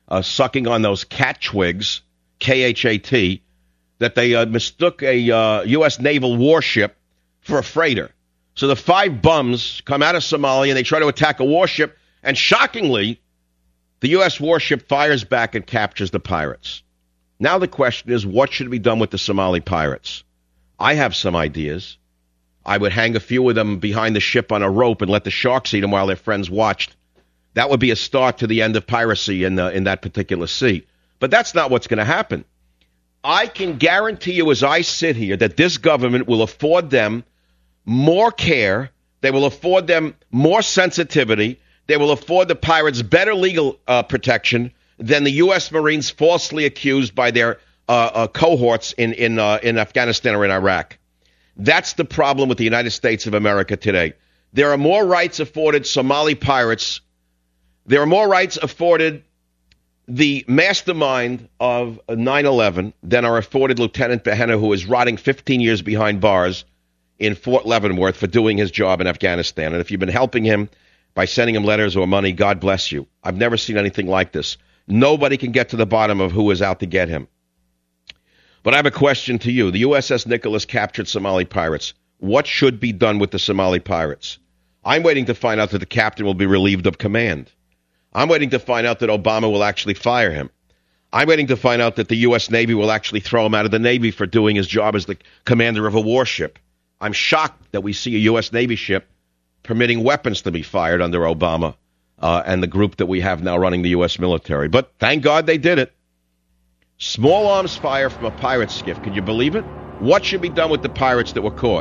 uh, sucking on those cat twigs, K H A T, that they uh, mistook a uh, U S naval warship for a freighter. So the five bums come out of Somalia and they try to attack a warship, and shockingly, the U S warship fires back and captures the pirates. Now the question is, what should be done with the Somali pirates? I have some ideas. I would hang a few of them behind the ship on a rope and let the sharks eat them while their friends watched. That would be a start to the end of piracy in, the, in that particular sea. But that's not what's going to happen. I can guarantee you as I sit here that this government will afford them more care. They will afford them more sensitivity. They will afford the pirates better legal uh, protection than the U S Marines falsely accused by their uh, uh, cohorts in in, uh, in Afghanistan or in Iraq. That's the problem with the United States of America today. There are more rights afforded Somali pirates. There are more rights afforded the mastermind of nine eleven than are afforded Lieutenant Behenna, who is rotting fifteen years behind bars in Fort Leavenworth for doing his job in Afghanistan. And if you've been helping him by sending him letters or money, God bless you. I've never seen anything like this. Nobody can get to the bottom of who is out to get him. But I have a question to you. The U S S Nicholas captured Somali pirates. What should be done with the Somali pirates? I'm waiting to find out that the captain will be relieved of command. I'm waiting to find out that Obama will actually fire him. I'm waiting to find out that the U S Navy will actually throw him out of the Navy for doing his job as the commander of a warship. I'm shocked that we see a U S Navy ship permitting weapons to be fired under Obama uh, and the group that we have now running the U S military. But thank God they did it. Small arms fire from a pirate skiff. Can you believe it? What should be done with the pirates that were caught?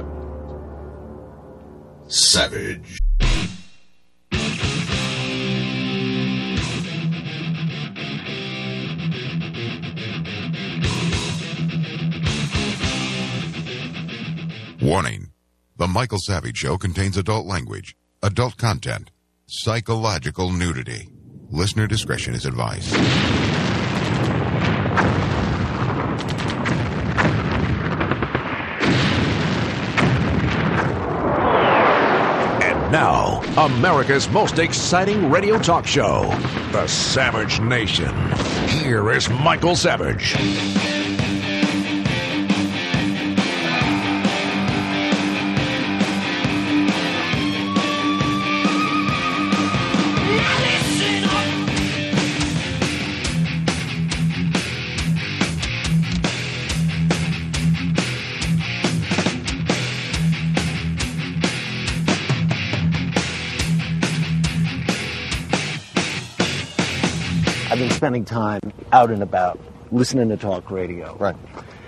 Savage. Warning. The Michael Savage Show contains adult language, adult content, psychological nudity. Listener discretion is advised. And now, America's most exciting radio talk show, The Savage Nation. Here is Michael Savage. I've been spending time out and about, listening to talk radio. Right.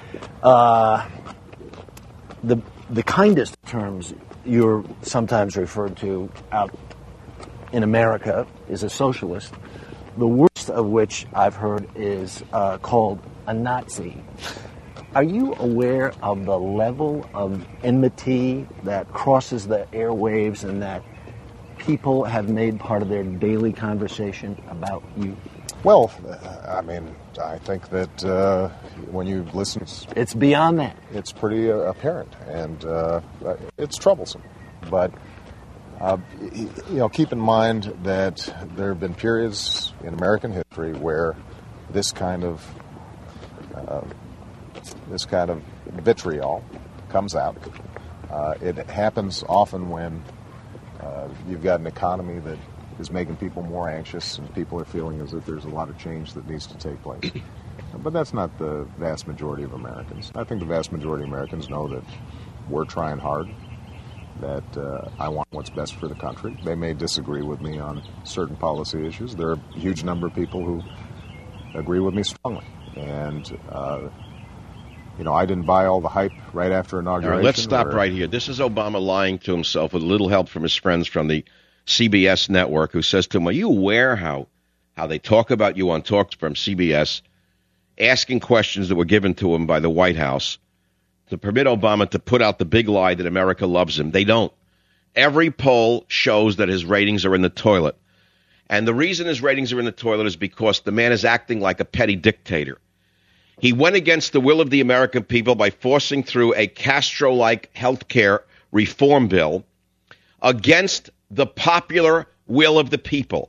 Uh, the the kindest terms you're sometimes referred to out in America is a socialist. The worst of which I've heard is uh, called a Nazi. Are you aware of the level of enmity that crosses the airwaves and that people have made part of their daily conversation about you? Well, I mean, I think that uh, when you listen, it's, it's beyond that. It's pretty uh, apparent, and uh, it's troublesome. But uh, you know, keep in mind that there have been periods in American history where this kind of uh, this kind of vitriol comes out. Uh, it happens often when uh, you've got an economy that is making people more anxious, and people are feeling as if there's a lot of change that needs to take place. But that's not the vast majority of Americans. I think the vast majority of Americans know that we're trying hard, that uh, I want what's best for the country. They may disagree with me on certain policy issues. There are a huge number of people who agree with me strongly. And, uh, you know, I didn't buy all the hype right after inauguration. All right, let's stop or, right here. This is Obama lying to himself with a little help from his friends from the C B S network, who says to him, are you aware how how they talk about you on talks from C B S, asking questions that were given to him by the White House to permit Obama to put out the big lie that America loves him? They don't. Every poll shows that his ratings are in the toilet. And the reason his ratings are in the toilet is because the man is acting like a petty dictator. He went against the will of the American people by forcing through a Castro-like health care reform bill against the popular will of the people,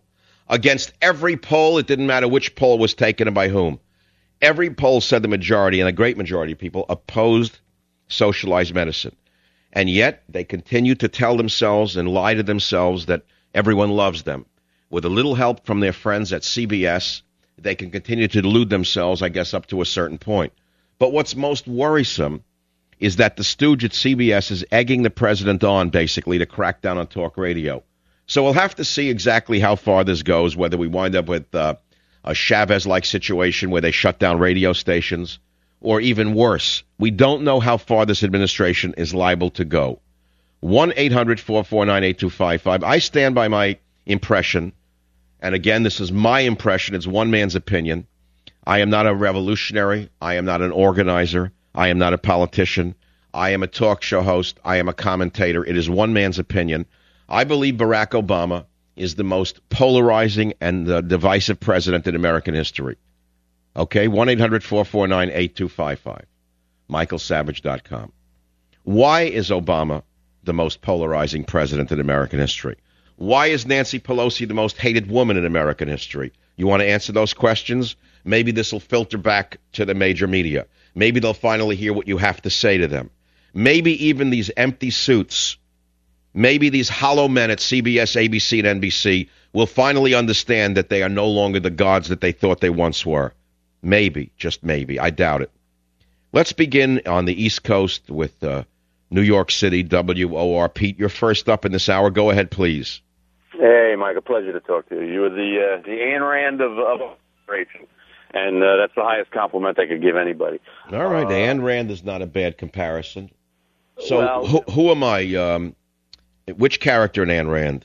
Against every poll, it didn't matter which poll was taken and by whom. Every poll said the majority, and a great majority of people, opposed socialized medicine. And yet, they continue to tell themselves and lie to themselves that everyone loves them. With a little help from their friends at C B S, they can continue to delude themselves, I guess, up to a certain point. But what's most worrisome is that the stooge at C B S is egging the president on, basically, to crack down on talk radio. So we'll have to see exactly how far this goes, whether we wind up with uh, a Chavez-like situation where they shut down radio stations, or even worse. We don't know how far this administration is liable to go. one eight hundred four four nine eight two five five. I stand by my impression, and again, this is my impression. It's one man's opinion. I am not a revolutionary. I am not an organizer. I am not a politician. I am a talk show host. I am a commentator. It is one man's opinion. I believe Barack Obama is the most polarizing and uh, divisive president in American history. Okay, one eight hundred four four nine eight two five five, michael savage dot com. Why is Obama the most polarizing president in American history? Why is Nancy Pelosi the most hated woman in American history? You want to answer those questions? Maybe this will filter back to the major media. Maybe they'll finally hear what you have to say to them. Maybe even these empty suits, maybe these hollow men at C B S, A B C, and N B C will finally understand that they are no longer the gods that they thought they once were. Maybe, just maybe. I doubt it. Let's begin on the East Coast with uh, New York City, W O R. Pete, you're first up in this hour. Go ahead, please. Hey, Mike, a pleasure to talk to you. You were the uh, the Ayn Rand of, of operation, and uh, that's the highest compliment I could give anybody. All right, uh, Ayn Rand is not a bad comparison. So well, who, who am I? Um, which character in Ayn Rand?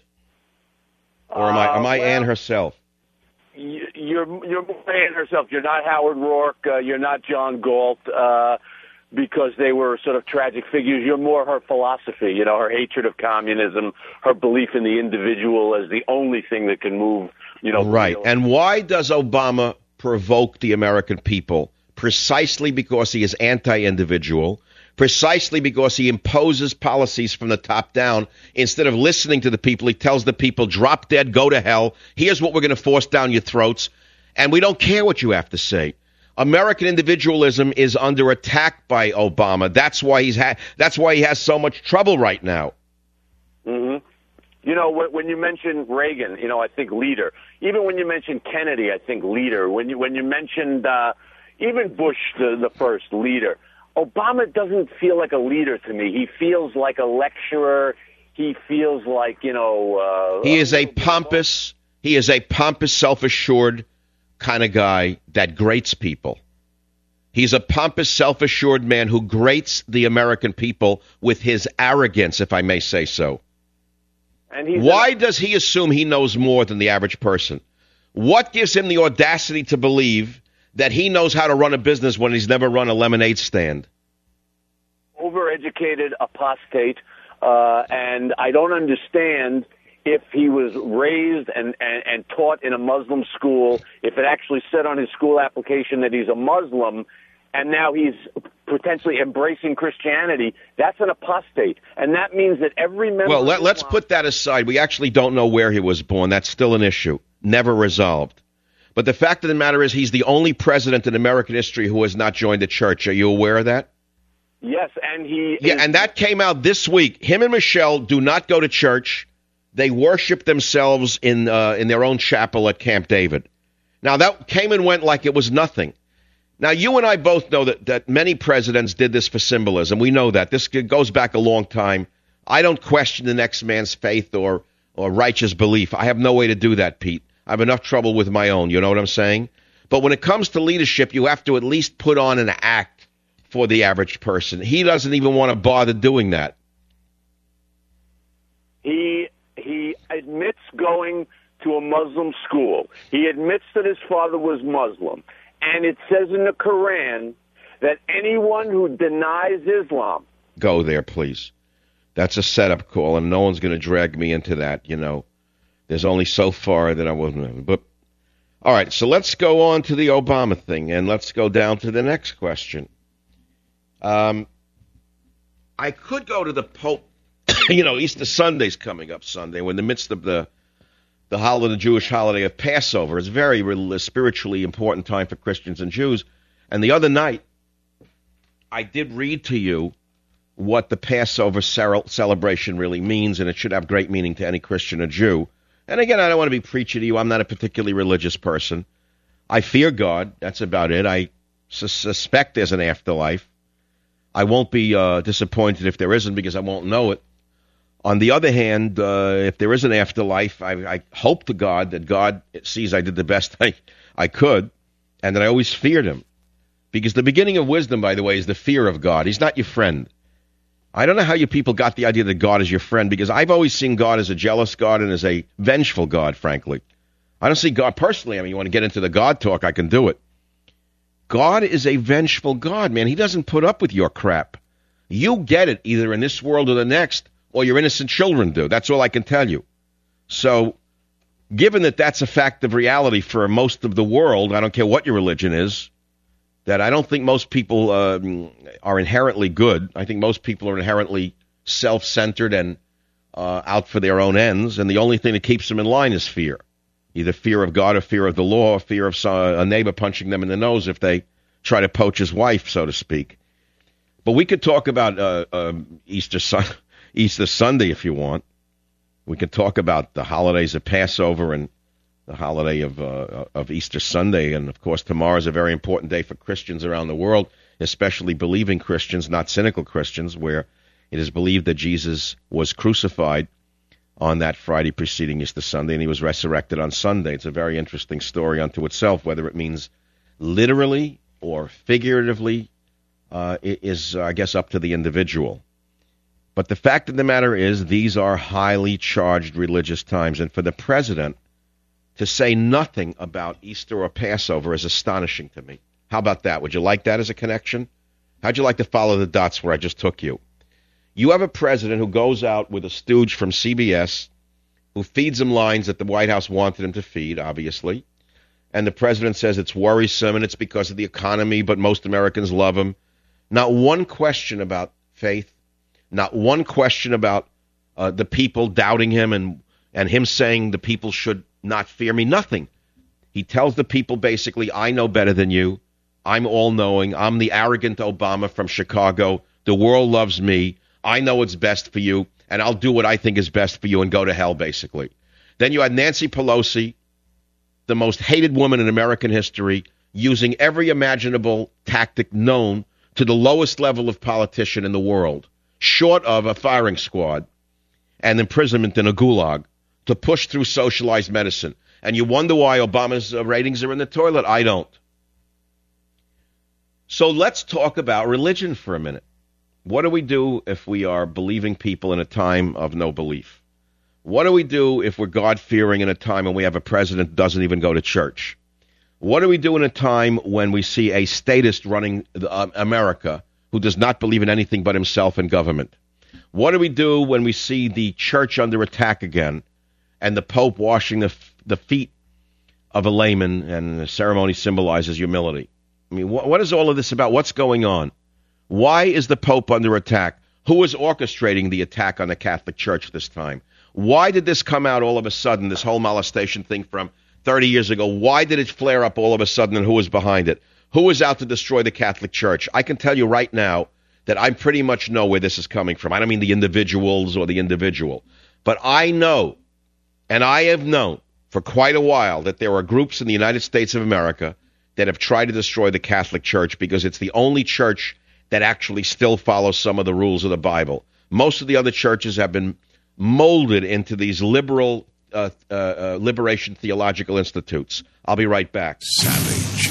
Or am I, am I uh, well, Anne herself? You're you're Anne herself. You're not Howard Rourke. Uh, you're not John Galt, uh, because they were sort of tragic figures. You're more her philosophy. You know, her hatred of communism, her belief in the individual as the only thing that can move. You know, right. real. And why does Obama provoke the American people? Precisely because he is anti-individual. Precisely because he imposes policies from the top down. Instead of listening to the people, he tells the people, drop dead, go to hell. Here's what we're going to force down your throats. And we don't care what you have to say. American individualism is under attack by Obama. That's why he's ha- That's why he has so much trouble right now. Mm-hmm. You know, when you mention Reagan, you know, I think leader. Even when you mention Kennedy, I think leader. When you when you mentioned uh, even Bush, the, the first leader. Obama doesn't feel like a leader to me. He feels like a lecturer. He feels like, you know... Uh, he is a pompous, he is a pompous, self-assured kind of guy that grates people. He's a pompous, self-assured man who grates the American people with his arrogance, if I may say so. And he's Why a- does he assume he knows more than the average person? What gives him the audacity to believe that he knows how to run a business when he's never run a lemonade stand? Overeducated apostate, uh, and I don't understand if he was raised and, and, and taught in a Muslim school, if it actually said on his school application that he's a Muslim, and now he's potentially embracing Christianity. That's an apostate, and that means that every member... Well, let, of let's Islam- put that aside. We actually don't know where he was born. That's still an issue, never resolved. But the fact of the matter is he's the only president in American history who has not joined the church. Are you aware of that? Yes, and he... Yeah, is- and that came out this week. Him and Michelle do not go to church. They worship themselves in uh, in their own chapel at Camp David. Now, that came and went like it was nothing. Now, you and I both know that, that many presidents did this for symbolism. We know that. This goes back a long time. I don't question the next man's faith or, or righteous belief. I have no way to do that, Pete. I have enough trouble with my own, you know what I'm saying? But when it comes to leadership, you have to at least put on an act for the average person. He doesn't even want to bother doing that. He he admits going to a Muslim school. He admits that his father was Muslim. And it says in the Quran that anyone who denies Islam... Go there, please. That's a setup call, and no one's going to drag me into that, you know. There's only so far that I wasn't. But all right, so let's go on to the Obama thing, and let's go down to the next question. Um, I could go to the Pope. You know, Easter Sunday's coming up Sunday. We're in the midst of the the holiday, the Jewish holiday of Passover. It's a very re- spiritually important time for Christians and Jews. And the other night, I did read to you what the Passover ce- celebration really means, and it should have great meaning to any Christian or Jew. And again, I don't want to be preachy to you. I'm not a particularly religious person. I fear God. That's about it. I su- suspect there's an afterlife. I won't be uh, disappointed if there isn't, because I won't know it. On the other hand, uh, if there is an afterlife, I, I hope to God that God sees I did the best I, I could, and that I always feared him. Because the beginning of wisdom, by the way, is the fear of God. He's not your friend. I don't know how you people got the idea that God is your friend, because I've always seen God as a jealous God and as a vengeful God, frankly. I don't see God personally. I mean, you want to get into the God talk, I can do it. God is a vengeful God, man. He doesn't put up with your crap. You get it either in this world or the next, or your innocent children do. That's all I can tell you. So, given that that's a fact of reality for most of the world, I don't care what your religion is, that I don't think most people uh, are inherently good. I think most people are inherently self-centered and uh, out for their own ends, and the only thing that keeps them in line is fear. Either fear of God or fear of the law, or fear of some, a neighbor punching them in the nose if they try to poach his wife, so to speak. But we could talk about uh, uh, Easter Sun- Easter Sunday if you want. We could talk about the holidays of Passover and the holiday of uh, of Easter Sunday. And, of course, tomorrow is a very important day for Christians around the world, especially believing Christians, not cynical Christians, where it is believed that Jesus was crucified on that Friday preceding Easter Sunday, and he was resurrected on Sunday. It's a very interesting story unto itself, whether it means literally or figuratively uh, is, uh, I guess, up to the individual. But the fact of the matter is, these are highly charged religious times, and for the president to say nothing about Easter or Passover is astonishing to me. How about that? Would you like that as a connection? How'd you like to follow the dots where I just took you? You have a president who goes out with a stooge from C B S who feeds him lines that the White House wanted him to feed, obviously, and the president says it's worrisome and it's because of the economy, but most Americans love him. Not one question about faith. Not one question about uh, the people doubting him and, and him saying the people should not fear me. Nothing. He tells the people basically, I know better than you. I'm all-knowing. I'm the arrogant Obama from Chicago. The world loves me. I know what's best for you, and I'll do what I think is best for you and go to hell, basically. Then you had Nancy Pelosi, the most hated woman in American history, using every imaginable tactic known to the lowest level of politician in the world, short of a firing squad and imprisonment in a gulag, to push through socialized medicine. And you wonder why Obama's uh, ratings are in the toilet? I don't. So let's talk about religion for a minute. What do we do if we are believing people in a time of no belief? What do we do if we're God-fearing in a time when we have a president who doesn't even go to church? What do we do in a time when we see a statist running the, uh, America who does not believe in anything but himself and government? What do we do when we see the church under attack again and the Pope washing the, the feet of a layman, and the ceremony symbolizes humility? I mean, wh- what is all of this about? What's going on? Why is the Pope under attack? Who is orchestrating the attack on the Catholic Church this time? Why did this come out all of a sudden, this whole molestation thing from thirty years ago? Why did it flare up all of a sudden, and who was behind it? Who is out to destroy the Catholic Church? I can tell you right now that I pretty much know where this is coming from. I don't mean the individuals or the individual, but I know, and I have known for quite a while, that there are groups in the United States of America that have tried to destroy the Catholic Church because it's the only church that actually still follows some of the rules of the Bible. Most of the other churches have been molded into these liberal uh, uh, uh, liberation theological institutes. I'll be right back. Savage.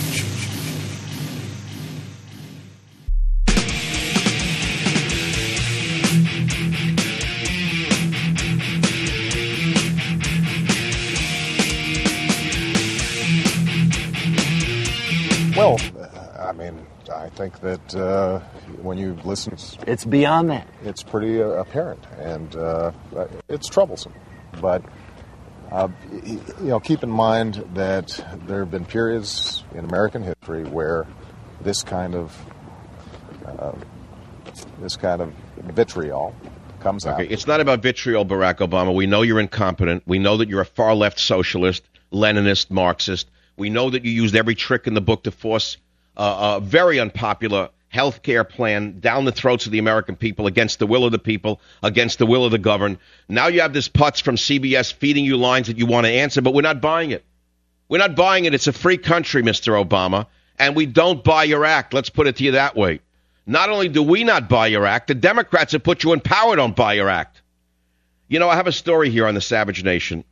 Well, I mean, I think that uh, when you listen, it's beyond that. It's pretty uh, apparent, and uh, it's troublesome. But uh, you know, keep in mind that there have been periods in American history where this kind of uh, this kind of vitriol comes out. Okay, it's not about vitriol, Barack Obama. We know you're incompetent. We know that you're a far-left socialist, Leninist, Marxist. We know that you used every trick in the book to force uh, a very unpopular health care plan down the throats of the American people against the will of the people, against the will of the governed. Now you have this putz from C B S feeding you lines that you want to answer, but we're not buying it. We're not buying it. It's a free country, Mister Obama, and we don't buy your act. Let's put it to you that way. Not only do we not buy your act, the Democrats that put you in power don't buy your act. You know, I have a story here on the Savage Nation.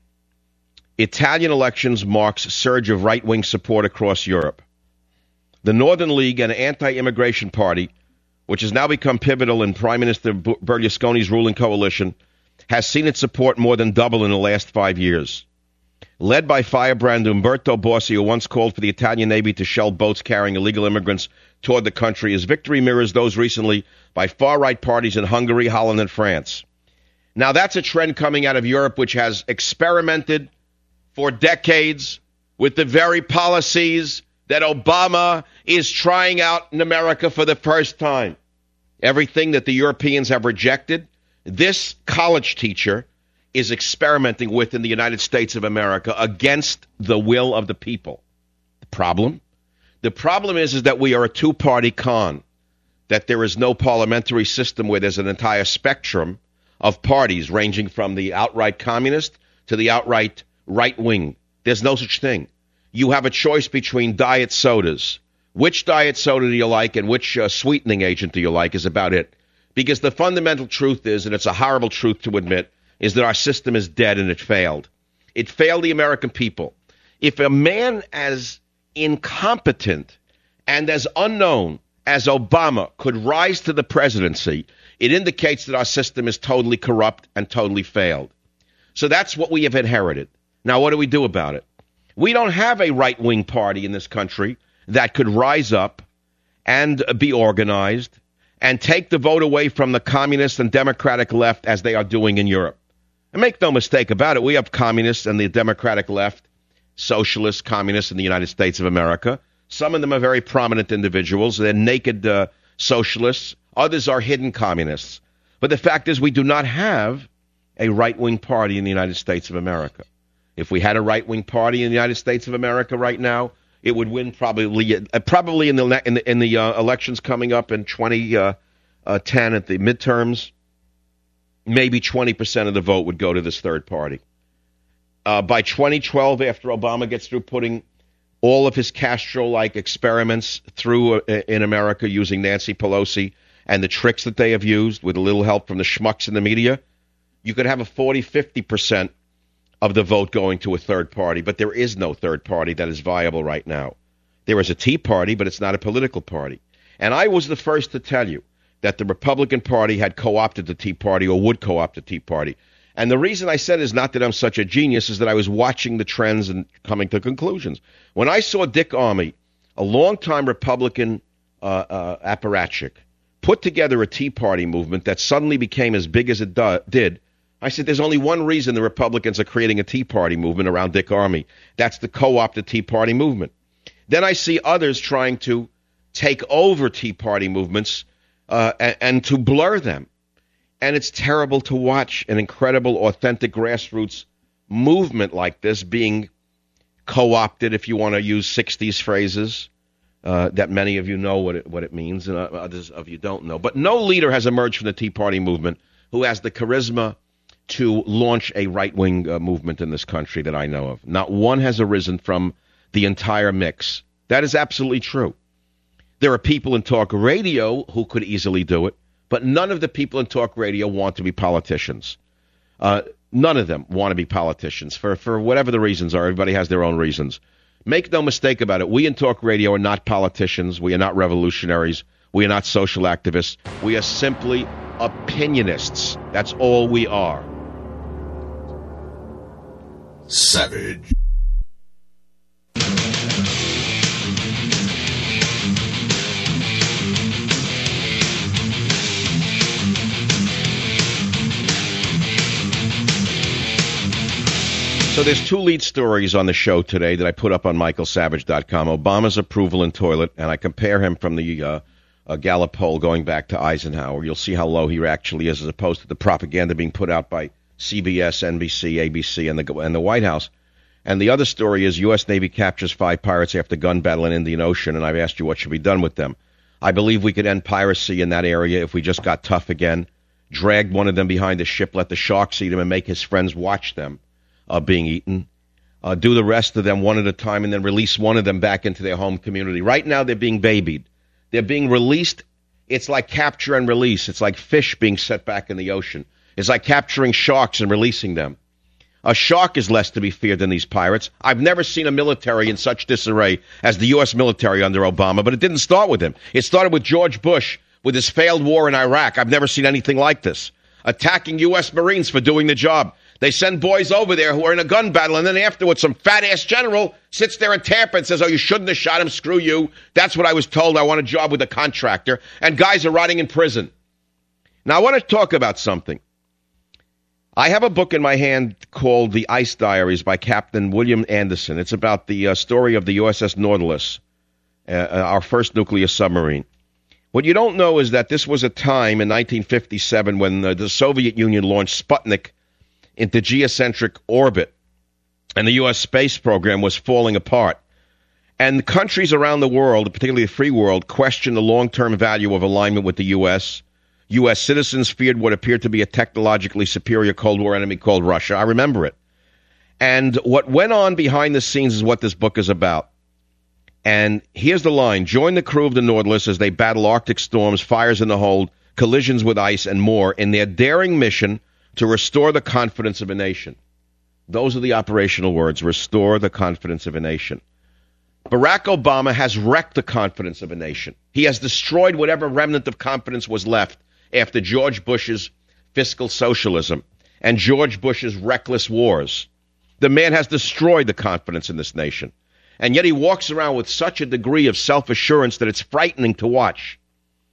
Italian elections marks surge of right-wing support across Europe. The Northern League, an anti-immigration party, which has now become pivotal in Prime Minister Berlusconi's ruling coalition, has seen its support more than double in the last five years. Led by firebrand Umberto Bossi, who once called for the Italian Navy to shell boats carrying illegal immigrants toward the country, his victory mirrors those recently by far-right parties in Hungary, Holland, and France. Now, that's a trend coming out of Europe, which has experimented for decades with the very policies that Obama is trying out in America for the first time. Everything that the Europeans have rejected, this college teacher is experimenting with in the United States of America against the will of the people. The problem? The problem is, is that we are a two-party con, that there is no parliamentary system where there's an entire spectrum of parties ranging from the outright communist to the outright right-wing. There's no such thing. You have a choice between diet sodas. Which diet soda do you like and which uh, sweetening agent do you like is about it. Because the fundamental truth is, and it's a horrible truth to admit, is that our system is dead and it failed. It failed the American people. If a man as incompetent and as unknown as Obama could rise to the presidency, it indicates that our system is totally corrupt and totally failed. So that's what we have inherited. Now, what do we do about it? We don't have a right-wing party in this country that could rise up and be organized and take the vote away from the communist and democratic left as they are doing in Europe. And make no mistake about it, we have communists and the democratic left, socialists, communists in the United States of America. Some of them are very prominent individuals. They're naked uh, socialists. Others are hidden communists. But the fact is we do not have a right-wing party in the United States of America. If we had a right-wing party in the United States of America right now, it would win probably uh, probably in the in the, in the uh, elections coming up in twenty ten at the midterms. Maybe twenty percent of the vote would go to this third party. Uh, by twenty twelve, after Obama gets through putting all of his Castro-like experiments through uh, in America using Nancy Pelosi and the tricks that they have used with a little help from the schmucks in the media, you could have a forty, fifty percent of the vote going to a third party. But there is no third party that is viable right now. There is a Tea Party, but it's not a political party. And I was the first to tell you that the Republican Party had co-opted the Tea Party or would co-opt the Tea Party. And the reason I said is not that I'm such a genius, is that I was watching the trends and coming to conclusions. When I saw Dick Armey, a longtime Republican uh, uh, apparatchik, put together a Tea Party movement that suddenly became as big as it do- did, I said there's only one reason the Republicans are creating a Tea Party movement around Dick Armey. That's to co-opt the Tea Party movement. Then I see others trying to take over Tea Party movements uh, and, and to blur them. And it's terrible to watch an incredible, authentic grassroots movement like this being co-opted, if you want to use sixties phrases, uh, that many of you know what it, what it means, and others of you don't know. But no leader has emerged from the Tea Party movement who has the charisma to launch a right-wing uh, movement in this country that I know of. Not one has arisen from the entire mix. That is absolutely true. There are people in talk radio who could easily do it, but none of the people in talk radio want to be politicians. Uh, none of them want to be politicians for, for whatever the reasons are. Everybody has their own reasons. Make no mistake about it. We in talk radio are not politicians. We are not revolutionaries. We are not social activists. We are simply opinionists. That's all we are. Savage. So there's two lead stories on the show today that I put up on michael savage dot com. Obama's approval in toilet, and I compare him from the uh, a Gallup poll going back to Eisenhower. You'll see how low he actually is as opposed to the propaganda being put out by C B S, N B C, A B C, and the, and the White House. And the other story is U S. Navy captures five pirates after gun battle in Indian Ocean, and I've asked you what should be done with them. I believe we could end piracy in that area if we just got tough again, dragged one of them behind the ship, let the sharks eat him, and make his friends watch them uh, being eaten. Uh, do the rest of them one at a time, and then release one of them back into their home community. Right now, they're being babied. They're being released. It's like capture and release. It's like fish being set back in the ocean. It's like capturing sharks and releasing them. A shark is less to be feared than these pirates. I've never seen a military in such disarray as the U S military under Obama, but it didn't start with him. It started with George Bush with his failed war in Iraq. I've never seen anything like this. Attacking U S Marines for doing the job. They send boys over there who are in a gun battle, and then afterwards some fat-ass general sits there in Tampa and says, oh, you shouldn't have shot him, screw you. That's what I was told. I want a job with a contractor. And guys are rotting in prison. Now, I want to talk about something. I have a book in my hand called The Ice Diaries by Captain William Anderson. It's about the uh, story of the U S S Nautilus, uh, our first nuclear submarine. What you don't know is that this was a time in nineteen fifty-seven when uh, the Soviet Union launched Sputnik into geocentric orbit, and the U S space program was falling apart. And countries around the world, particularly the free world, questioned the long-term value of alignment with the U S U S citizens feared what appeared to be a technologically superior Cold War enemy called Russia. I remember it. And what went on behind the scenes is what this book is about. And here's the line. Join the crew of the Nautilus as they battle Arctic storms, fires in the hold, collisions with ice, and more in their daring mission to restore the confidence of a nation. Those are the operational words, restore the confidence of a nation. Barack Obama has wrecked the confidence of a nation. He has destroyed whatever remnant of confidence was left after George Bush's fiscal socialism and George Bush's reckless wars. The man has destroyed the confidence in this nation. And yet he walks around with such a degree of self-assurance that it's frightening to watch.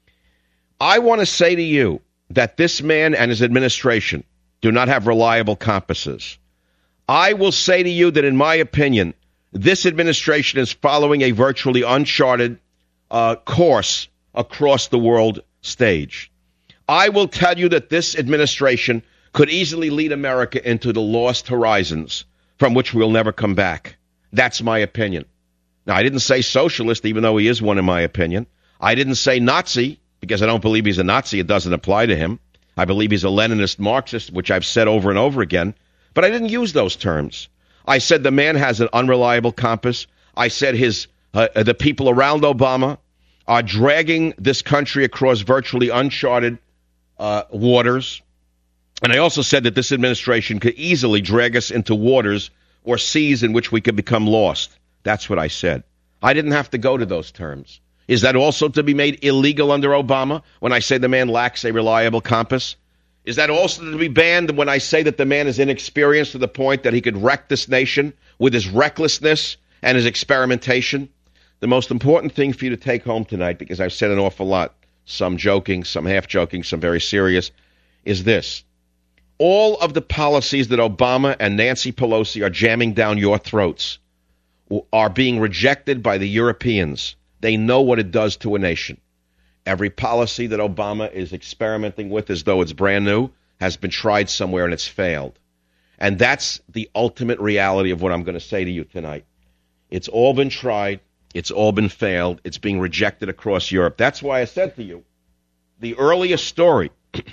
I want to say to you that this man and his administration do not have reliable compasses. I will say to you that, in my opinion, this administration is following a virtually uncharted uh, course across the world stage. I will tell you that this administration could easily lead America into the lost horizons from which we'll never come back. That's my opinion. Now, I didn't say socialist, even though he is one in my opinion. I didn't say Nazi, because I don't believe he's a Nazi. It doesn't apply to him. I believe he's a Leninist Marxist, which I've said over and over again. But I didn't use those terms. I said the man has an unreliable compass. I said his uh, the people around Obama are dragging this country across virtually uncharted uh, waters. And I also said that this administration could easily drag us into waters or seas in which we could become lost. That's what I said. I didn't have to go to those terms. Is that also to be made illegal under Obama when I say the man lacks a reliable compass? Is that also to be banned when I say that the man is inexperienced to the point that he could wreck this nation with his recklessness and his experimentation? The most important thing for you to take home tonight, because I've said an awful lot, some joking, some half-joking, some very serious, is this. All of the policies that Obama and Nancy Pelosi are jamming down your throats are being rejected by the Europeans. They know what it does to a nation. Every policy that Obama is experimenting with as though it's brand new has been tried somewhere and it's failed. And that's the ultimate reality of what I'm going to say to you tonight. It's all been tried. It's all been failed. It's being rejected across Europe. That's why I said to you, the earliest story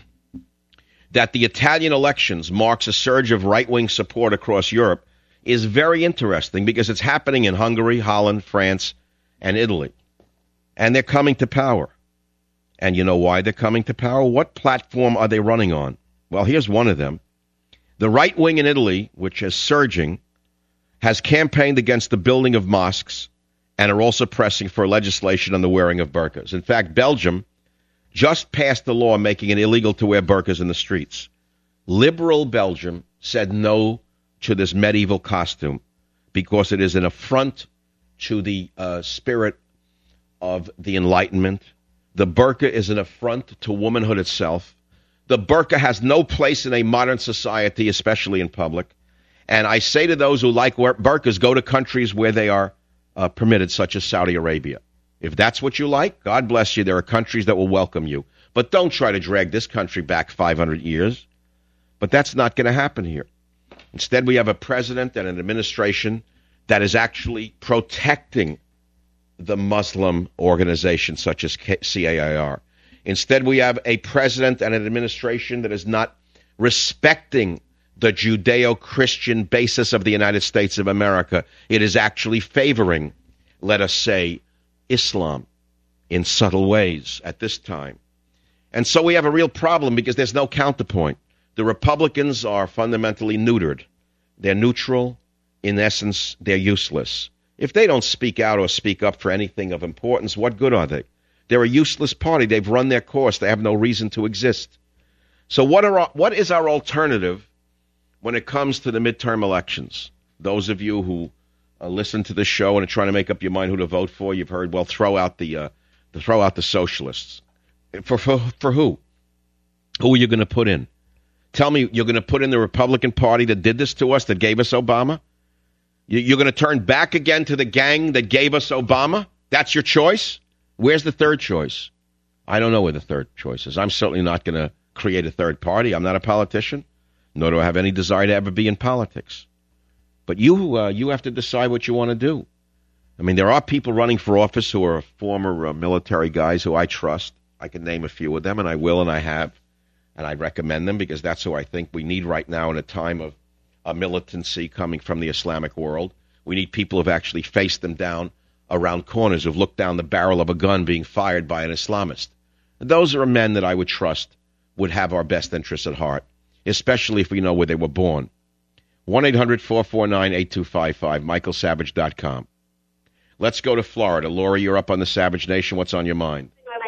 that the Italian elections marks a surge of right-wing support across Europe is very interesting because it's happening in Hungary, Holland, France, and Italy. And they're coming to power. And you know why they're coming to power? What platform are they running on? Well, here's one of them. The right wing in Italy, which is surging, has campaigned against the building of mosques and are also pressing for legislation on the wearing of burqas. In fact, Belgium just passed a law making it illegal to wear burqas in the streets. Liberal Belgium said no to this medieval costume because it is an affront to the uh, spirit of the Enlightenment. The burqa is an affront to womanhood itself. The burqa has no place in a modern society, especially in public. And I say to those who like burqas, go to countries where they are uh, permitted, such as Saudi Arabia. If that's what you like, God bless you. There are countries that will welcome you. But don't try to drag this country back five hundred years. But that's not going to happen here. Instead, we have a president and an administration that is actually protecting the Muslim organizations such as C A I R. Instead, we have a president and an administration that is not respecting the Judeo-Christian basis of the United States of America. It is actually favoring, let us say, Islam in subtle ways at this time. And so we have a real problem because there's no counterpoint. The Republicans are fundamentally neutered. They're neutral. In essence, they're useless. If they don't speak out or speak up for anything of importance, what good are they? They're a useless party. They've run their course. They have no reason to exist. So what are our, what is our alternative when it comes to the midterm elections? Those of you who uh, listen to the show and are trying to make up your mind who to vote for, you've heard, well, throw out the uh, throw out the socialists. For, for, for who? Who are you going to put in? Tell me you're going to put in the Republican Party that did this to us, that gave us Obama? You're going to turn back again to the gang that gave us Obama? That's your choice? Where's the third choice? I don't know where the third choice is. I'm certainly not going to create a third party. I'm not a politician, nor do I have any desire to ever be in politics. But you uh, you have to decide what you want to do. I mean, there are people running for office who are former uh, military guys who I trust. I can name a few of them, and I will, and I have. And I recommend them because that's who I think we need right now in a time of a militancy coming from the Islamic world. We need people who've actually faced them down around corners, who've looked down the barrel of a gun being fired by an Islamist. And those are men that I would trust would have our best interests at heart, especially if we know where they were born. one eight hundred four four nine eight two five five, michael savage dot com. Let's go to Florida. Lori, you're up on the Savage Nation. What's on your mind?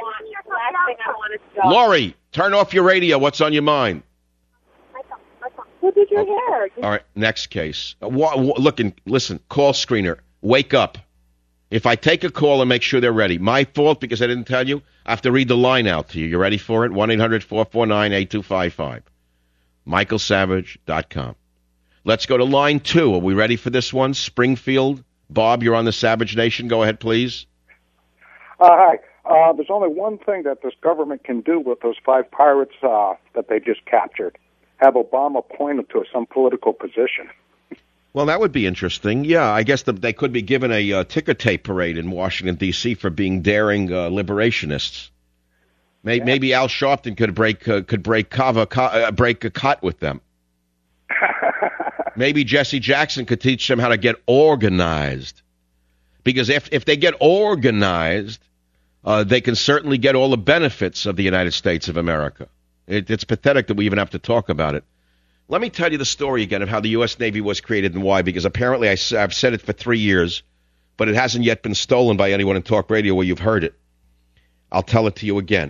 Lori, turn off your radio. What's on your mind? Who did your hair? All right, next case. Uh, wa- wa- look and listen, call screener, wake up. If I take a call and make sure they're ready, my fault because I didn't tell you, I have to read the line out to you. You ready for it? one eight hundred four four nine eight two five five. michael savage dot com. Let's go to line two. Are we ready for this one? Springfield. Bob, you're on the Savage Nation. Go ahead, please. Uh, hi. Uh, there's only one thing that this government can do with those five pirates uh, that they just captured. Have Obama appointed to some political position. Well, that would be interesting. Yeah, I guess the, they could be given a uh, ticker tape parade in Washington, D C for being daring uh, liberationists. Maybe, yeah. maybe Al Sharpton could break uh, could break kava, uh, break a cut with them. Maybe Jesse Jackson could teach them how to get organized. Because if if they get organized, uh, they can certainly get all the benefits of the United States of America. It, it's pathetic that we even have to talk about it. Let me tell you the story again of how the U S Navy was created and why, because apparently I, I've said it for three years, but it hasn't yet been stolen by anyone in talk radio where you've heard it. I'll tell it to you again.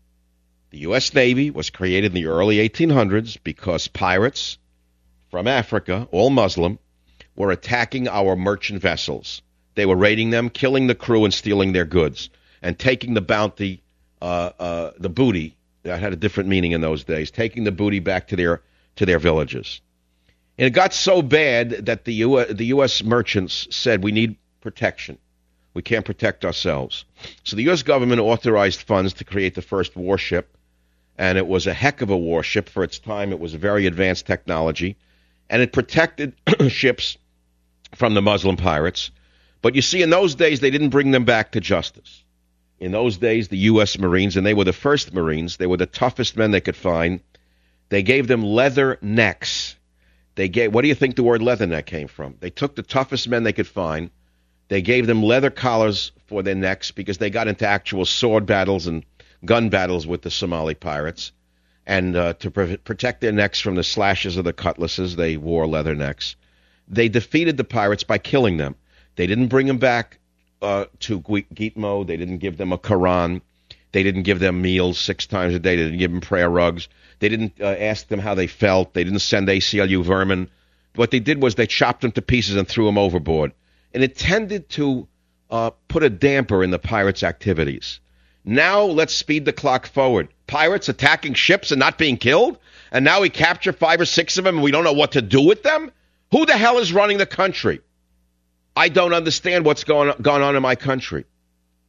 The U S Navy was created in the early eighteen hundreds because pirates from Africa, all Muslim, were attacking our merchant vessels. They were raiding them, killing the crew, and stealing their goods, and taking the bounty, uh, uh, the booty. That had a different meaning in those days, taking the booty back to their to their villages. And it got so bad that the U S, the U S merchants said, we need protection. We can't protect ourselves. So the U S government authorized funds to create the first warship, and it was a heck of a warship. For its time, it was a very advanced technology, and it protected ships from the Muslim pirates. But you see, in those days, they didn't bring them back to justice. In those days, the U S Marines, and they were the first Marines, they were the toughest men they could find. They gave them leather necks. They gave, what do you think the word leather neck came from? They took the toughest men they could find. They gave them leather collars for their necks because they got into actual sword battles and gun battles with the Somali pirates. And uh, to pre- protect their necks from the slashes of the cutlasses, they wore leather necks. They defeated the pirates by killing them. They didn't bring them back uh, to Gitmo. They didn't give them a Quran. They didn't give them meals six times a day. They didn't give them prayer rugs. They didn't uh, ask them how they felt. They didn't send A C L U vermin. What they did was they chopped them to pieces and threw them overboard. And it tended to uh, put a damper in the pirates' activities. Now let's speed the clock forward. Pirates attacking ships and not being killed? And now we capture five or six of them and we don't know what to do with them? Who the hell is running the country? I don't understand what's going on, going on in my country.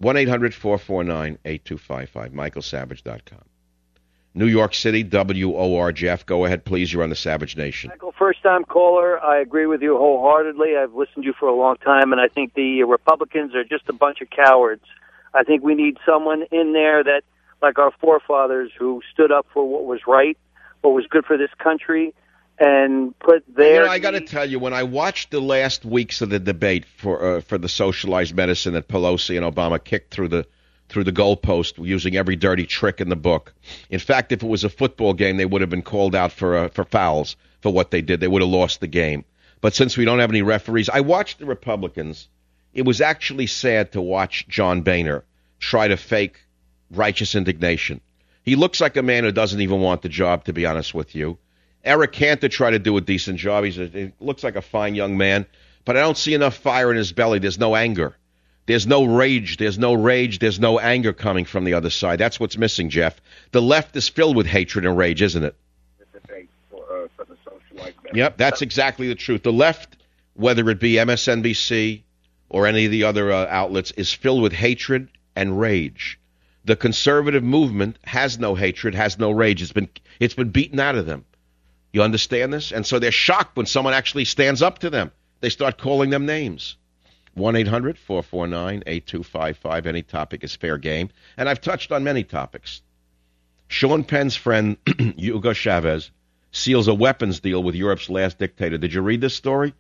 one eight hundred four four nine eight two five five, michael savage dot com. New York City, W O R, Jeff. Go ahead, please. You're on the Savage Nation. Michael, first-time caller. I agree with you wholeheartedly. I've listened to you for a long time, and I think the Republicans are just a bunch of cowards. I think we need someone in there that, like our forefathers, who stood up for what was right, what was good for this country, and put their... You know, I got to tell you, when I watched the last weeks of the debate for uh, for the socialized medicine that Pelosi and Obama kicked through the through the goalpost using every dirty trick in the book. In fact, if it was a football game, they would have been called out for uh, for fouls for what they did. They would have lost the game. But since we don't have any referees, I watched the Republicans. It was actually sad to watch John Boehner try to fake righteous indignation. He looks like a man who doesn't even want the job, to be honest with you. Eric Cantor tried to do a decent job. He's a, he looks like a fine young man, but I don't see enough fire in his belly. There's no anger. There's no rage. There's no rage. There's no anger coming from the other side. That's what's missing, Jeff. The left is filled with hatred and rage, isn't it? For, uh, for the socialite Yep, that's exactly the truth. The left, whether it be M S N B C or any of the other uh, outlets, is filled with hatred and rage. The conservative movement has no hatred, has no rage. It's been it's been beaten out of them. You understand this? And so they're shocked when someone actually stands up to them. They start calling them names. one eight hundred four four nine eight two five five. Any topic is fair game. And I've touched on many topics. Sean Penn's friend, Hugo Chavez, seals a weapons deal with Europe's last dictator. Did you read this story?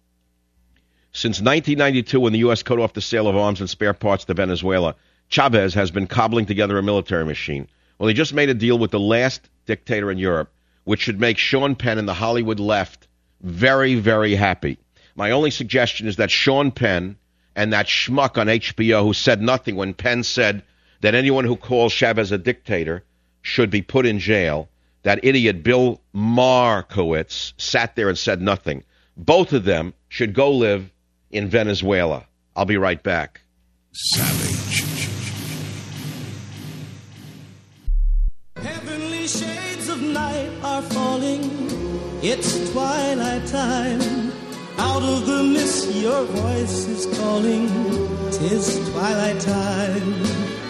Since nineteen ninety-two, when the U S cut off the sale of arms and spare parts to Venezuela, Chavez has been cobbling together a military machine. Well, he just made a deal with the last dictator in Europe, which should make Sean Penn and the Hollywood left very, very happy. My only suggestion is that Sean Penn and that schmuck on H B O who said nothing when Penn said that anyone who calls Chavez a dictator should be put in jail, that idiot Bill Markowitz sat there and said nothing. Both of them should go live in Venezuela. I'll be right back. Savage. Heavenly shades of night are falling. It's twilight time. Out of the mist your voice is calling. 'Tis twilight time.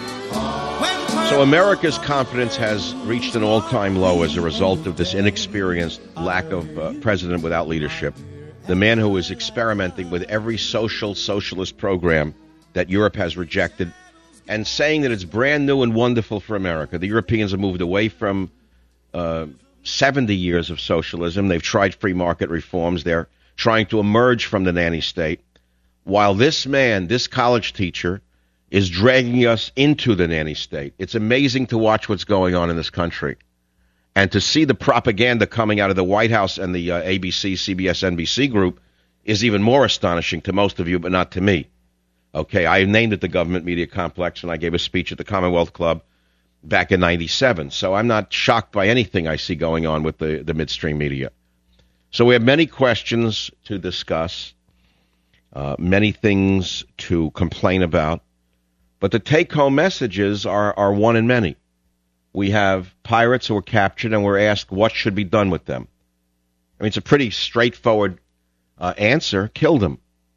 So America's confidence has reached an all-time low as a result of this inexperienced lack of uh, president without leadership. The man who is experimenting with every social socialist program that Europe has rejected and saying that it's brand new and wonderful for America. The Europeans have moved away from uh, seventy years of socialism. They've tried free market reforms. They're trying to emerge from the nanny state, while this man, this college teacher, is dragging us into the nanny state. It's amazing to watch what's going on in this country. And to see the propaganda coming out of the White House and the uh, A B C, C B S, N B C group is even more astonishing to most of you, but not to me. Okay, I named it the government media complex, and I gave a speech at the Commonwealth Club back in ninety-seven. So I'm not shocked by anything I see going on with the, the midstream media. So we have many questions to discuss, uh, many things to complain about. But the take-home messages are, are one in many. We have pirates who were captured, and we're asked what should be done with them. I mean, it's a pretty straightforward uh, answer. Kill them.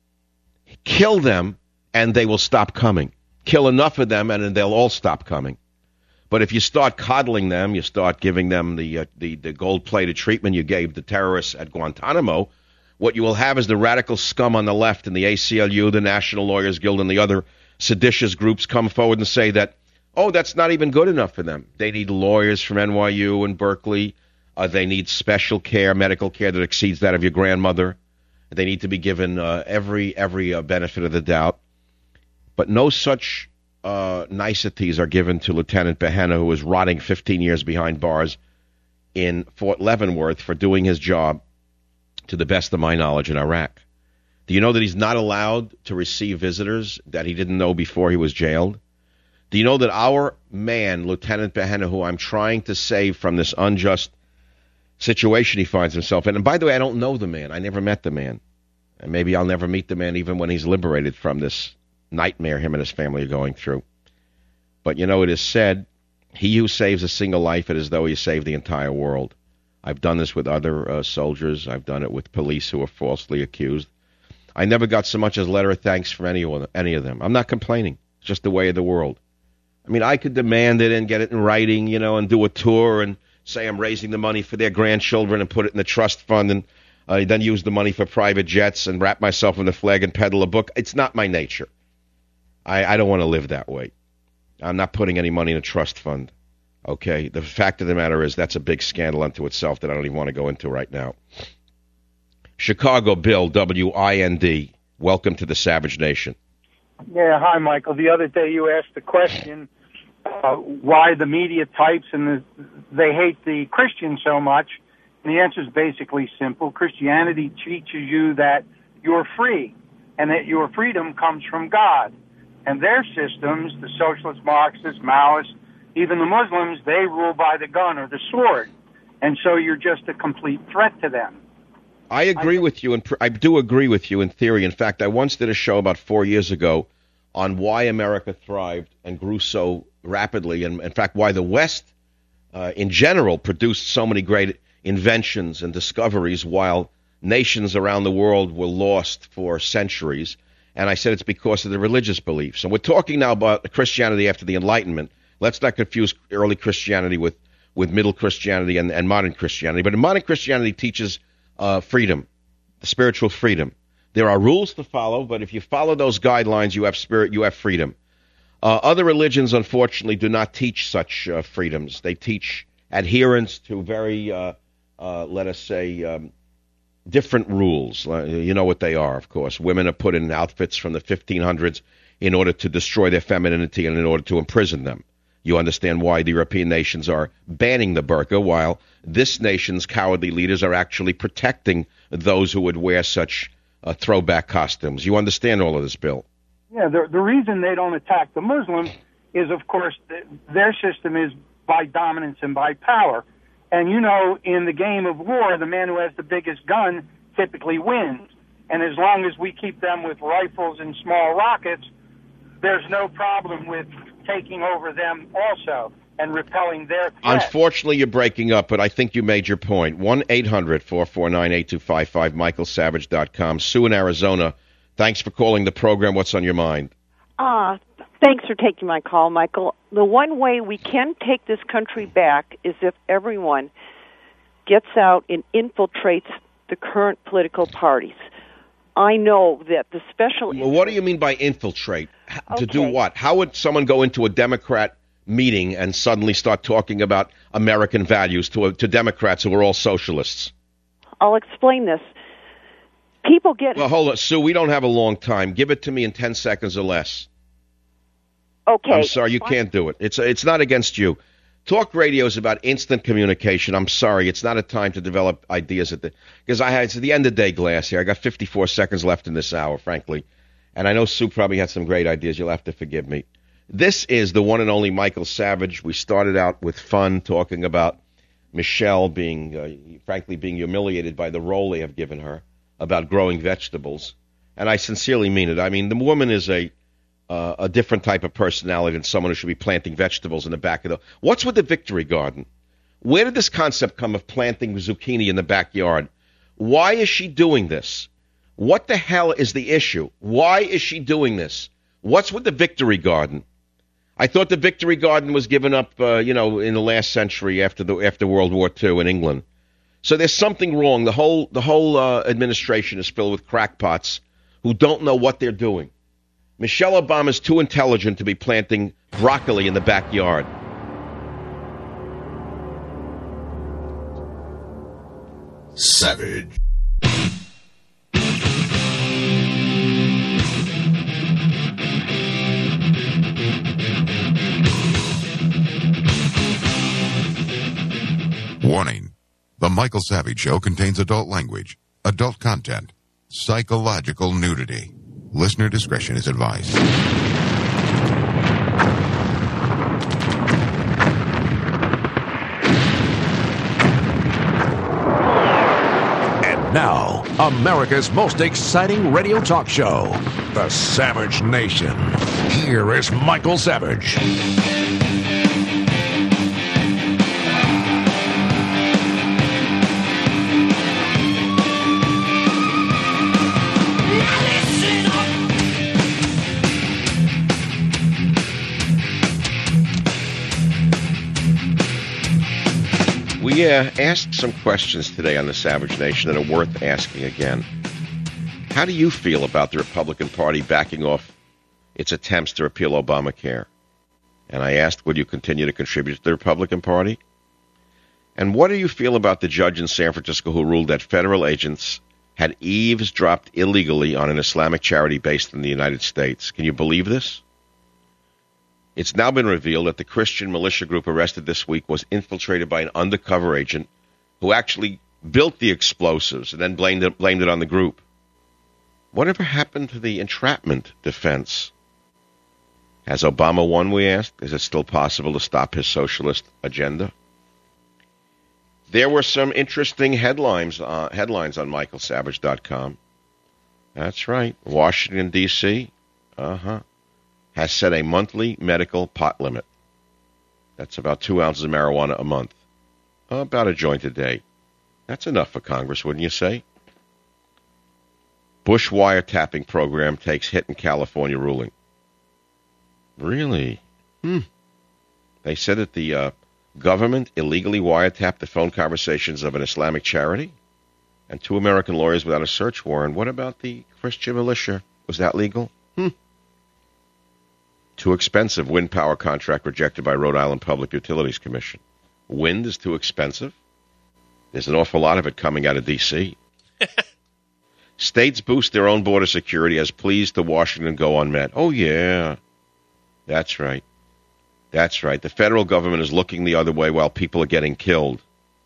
Kill them, and they will stop coming. Kill enough of them, and then they'll all stop coming. But if you start coddling them, you start giving them the, uh, the, the gold-plated treatment you gave the terrorists at Guantanamo, what you will have is the radical scum on the left and the A C L U, the National Lawyers Guild, and the other seditious groups come forward and say that, oh, that's not even good enough for them. They need lawyers from N Y U and Berkeley. Uh, they need special care, medical care that exceeds that of your grandmother. They need to be given uh, every every uh, benefit of the doubt. But no such uh, niceties are given to Lieutenant Behenna, who is rotting fifteen years behind bars in Fort Leavenworth for doing his job, to the best of my knowledge, in Iraq. Do you know that he's not allowed to receive visitors that he didn't know before he was jailed? Do you know that our man, Lieutenant Behenna, who I'm trying to save from this unjust situation he finds himself in, and by the way, I don't know the man. I never met the man. And maybe I'll never meet the man even when he's liberated from this nightmare him and his family are going through. But, you know, it is said, he who saves a single life, it is as though he saved the entire world. I've done this with other uh, soldiers. I've done it with police who were falsely accused. I never got so much as a letter of thanks from any, any of them. I'm not complaining. just the way of the world. I mean, I could demand it and get it in writing, you know, and do a tour and say I'm raising the money for their grandchildren and put it in the trust fund and uh, then use the money for private jets and wrap myself in the flag and peddle a book. It's not my nature. I, I don't want to live that way. I'm not putting any money in a trust fund. Okay? The fact of the matter is that's a big scandal unto itself that I don't even want to go into right now. Chicago Bill, W I N D. Welcome to the Savage Nation. Yeah, hi, Michael. The other day you asked the question uh, why the media types and the, they hate the Christians so much. And the answer is basically simple. Christianity teaches you that you're free and that your freedom comes from God. And their systems, the socialists, Marxists, Maoists, even the Muslims, they rule by the gun or the sword. And so you're just a complete threat to them. I agree with you, and I do agree with you in theory. In fact, I once did a show about four years ago on why America thrived and grew so rapidly, and in fact, why the West uh, in general produced so many great inventions and discoveries while nations around the world were lost for centuries. And I said it's because of the religious beliefs. And we're talking now about Christianity after the Enlightenment. Let's not confuse early Christianity with, with middle Christianity and, and modern Christianity. But modern Christianity teaches uh, freedom, spiritual freedom. There are rules to follow, but if you follow those guidelines, you have spirit, you have freedom. Uh, other religions, unfortunately, do not teach such uh, freedoms. They teach adherence to very, uh, uh, let us say, um, different rules. You know what they are, of course. Women are put in outfits from the fifteen hundreds in order to destroy their femininity and in order to imprison them. You understand why the European nations are banning the burqa, while this nation's cowardly leaders are actually protecting those who would wear such uh, throwback costumes. You understand all of this, Bill? Yeah, the, the reason they don't attack the Muslims is, of course, th- their system is by dominance and by power. And, you know, in the game of war, the man who has the biggest gun typically wins. And as long as we keep them with rifles and small rockets, there's no problem with taking over them also and repelling their threat. Unfortunately, you're breaking up, but I think you made your point. one eight hundred four four nine eight two five five, michael savage dot com. Sue in Arizona, thanks for calling the program. What's on your mind? Uh, thanks for taking my call, Michael. The one way we can take this country back is if everyone gets out and infiltrates the current political parties. I know that the special... Well, what do you mean by infiltrate? Okay. To do what? How would someone go into a Democrat meeting and suddenly start talking about American values to, to Democrats who are all socialists? I'll explain this. People get... Well, hold on, Sue, we don't have a long time. Give it to me in ten seconds or less. Okay. I'm sorry, you can't do it. It's it's not against you. Talk radio is about instant communication. I'm sorry, it's not a time to develop ideas at the because I had it's the end of day glass here. I got fifty-four seconds left in this hour, frankly, and I know Sue probably had some great ideas. You'll have to forgive me. This is the one and only Michael Savage. We started out with fun, talking about Michelle being, uh, frankly, being humiliated by the role they have given her about growing vegetables, and I sincerely mean it. I mean, the woman is a Uh, a different type of personality than someone who should be planting vegetables in the back of the... What's with the Victory Garden? Where did this concept come of planting zucchini in the backyard? Why is she doing this? What the hell is the issue? Why is she doing this? What's with the Victory Garden? I thought the Victory Garden was given up, uh, you know, in the last century after the after World War Two in England. So there's something wrong. The whole the whole uh, administration is filled with crackpots who don't know what they're doing. Michelle Obama is too intelligent to be planting broccoli in the backyard. Savage. Warning. The Michael Savage Show contains adult language, adult content, psychological nudity. Listener discretion is advised. And now, America's most exciting radio talk show, The Savage Nation. Here is Michael Savage. Yeah, asked some questions today on the Savage Nation that are worth asking again. How do you feel about the Republican Party backing off its attempts to repeal Obamacare? And I asked, would you continue to contribute to the Republican Party? And what do you feel about the judge in San Francisco who ruled that federal agents had eavesdropped illegally on an Islamic charity based in the United States? Can you believe this? It's now been revealed that the Christian militia group arrested this week was infiltrated by an undercover agent who actually built the explosives and then blamed it, blamed it on the group. Whatever happened to the entrapment defense? Has Obama won, we asked? Is it still possible to stop his socialist agenda? There were some interesting headlines, uh, headlines on Michael Savage dot com. That's right. Washington, D C, uh-huh, has set a monthly medical pot limit. That's about two ounces of marijuana a month. About a joint a day. That's enough for Congress, wouldn't you say? Bush wiretapping program takes hit in California ruling. Really? Hmm. They said that the uh, government illegally wiretapped the phone conversations of an Islamic charity and two American lawyers without a search warrant. What about the Christian militia? Was that legal? Hmm. Too expensive. Wind power contract rejected by Rhode Island Public Utilities Commission. Wind is too expensive? There's an awful lot of it coming out of D C States boost their own border security as pleas to Washington go unmet. Oh, yeah. That's right. That's right. The federal government is looking the other way while people are getting killed.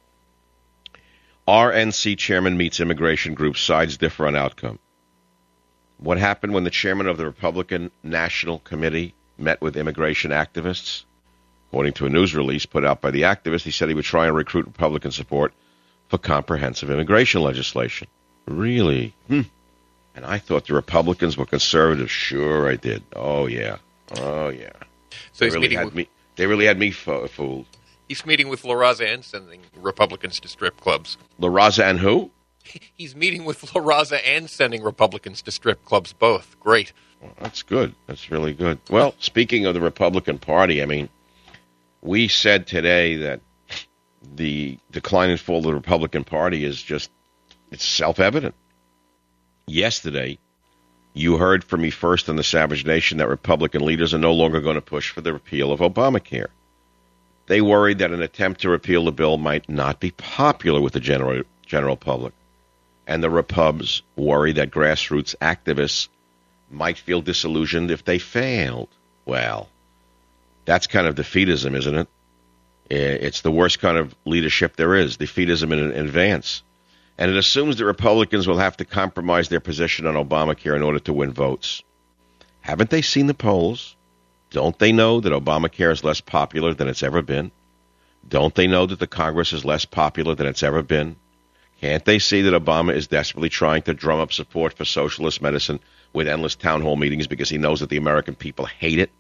R N C chairman meets immigration group. Sides differ on outcome. What happened when the chairman of the Republican National Committee met with immigration activists? According to a news release put out by the activist, he said he would try and recruit Republican support for comprehensive immigration legislation. Really? Hmm. And I thought the Republicans were conservative. Sure I did. Oh, yeah. Oh, yeah. So they, he's really meeting had with, me, they really had me fo- fooled. He's meeting with La Raza and sending Republicans to strip clubs. La Raza and who? He's meeting with La Raza and sending Republicans to strip clubs both. Great. Well, that's good. That's really good. Well, speaking of the Republican Party, I mean, we said today that the decline and fall of the Republican Party is just, it's self-evident. Yesterday, you heard from me first on the Savage Nation that Republican leaders are no longer going to push for the repeal of Obamacare. They worried that an attempt to repeal the bill might not be popular with the general general public. And the Repubs worry that grassroots activists might feel disillusioned if they failed. Well, that's kind of defeatism, isn't it? It's the worst kind of leadership there is, defeatism in advance. And it assumes that Republicans will have to compromise their position on Obamacare in order to win votes. Haven't they seen the polls? Don't they know that Obamacare is less popular than it's ever been? Don't they know that the Congress is less popular than it's ever been? Can't they see that Obama is desperately trying to drum up support for socialist medicine with endless town hall meetings because he knows that the American people hate it?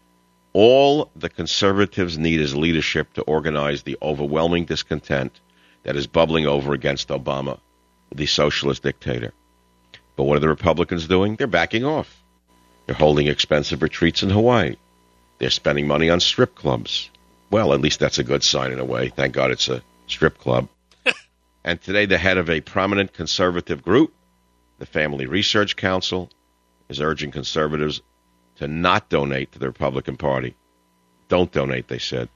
All the conservatives need is leadership to organize the overwhelming discontent that is bubbling over against Obama, the socialist dictator. But what are the Republicans doing? They're backing off. They're holding expensive retreats in Hawaii. They're spending money on strip clubs. Well, at least that's a good sign in a way. Thank God it's a strip club. And today the head of a prominent conservative group, the Family Research Council, is urging conservatives to not donate to the Republican Party. Don't donate, they said.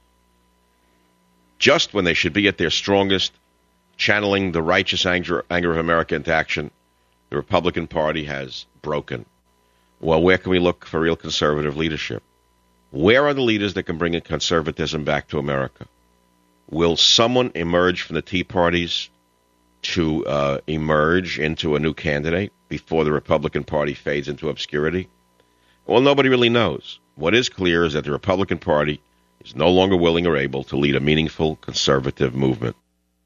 Just when they should be at their strongest, channeling the righteous anger, anger of America into action, the Republican Party has broken. Well, where can we look for real conservative leadership? Where are the leaders that can bring conservatism back to America? Will someone emerge from the Tea Parties to uh, emerge into a new candidate before the Republican Party fades into obscurity? Well, nobody really knows. What is clear is that the Republican Party is no longer willing or able to lead a meaningful conservative movement.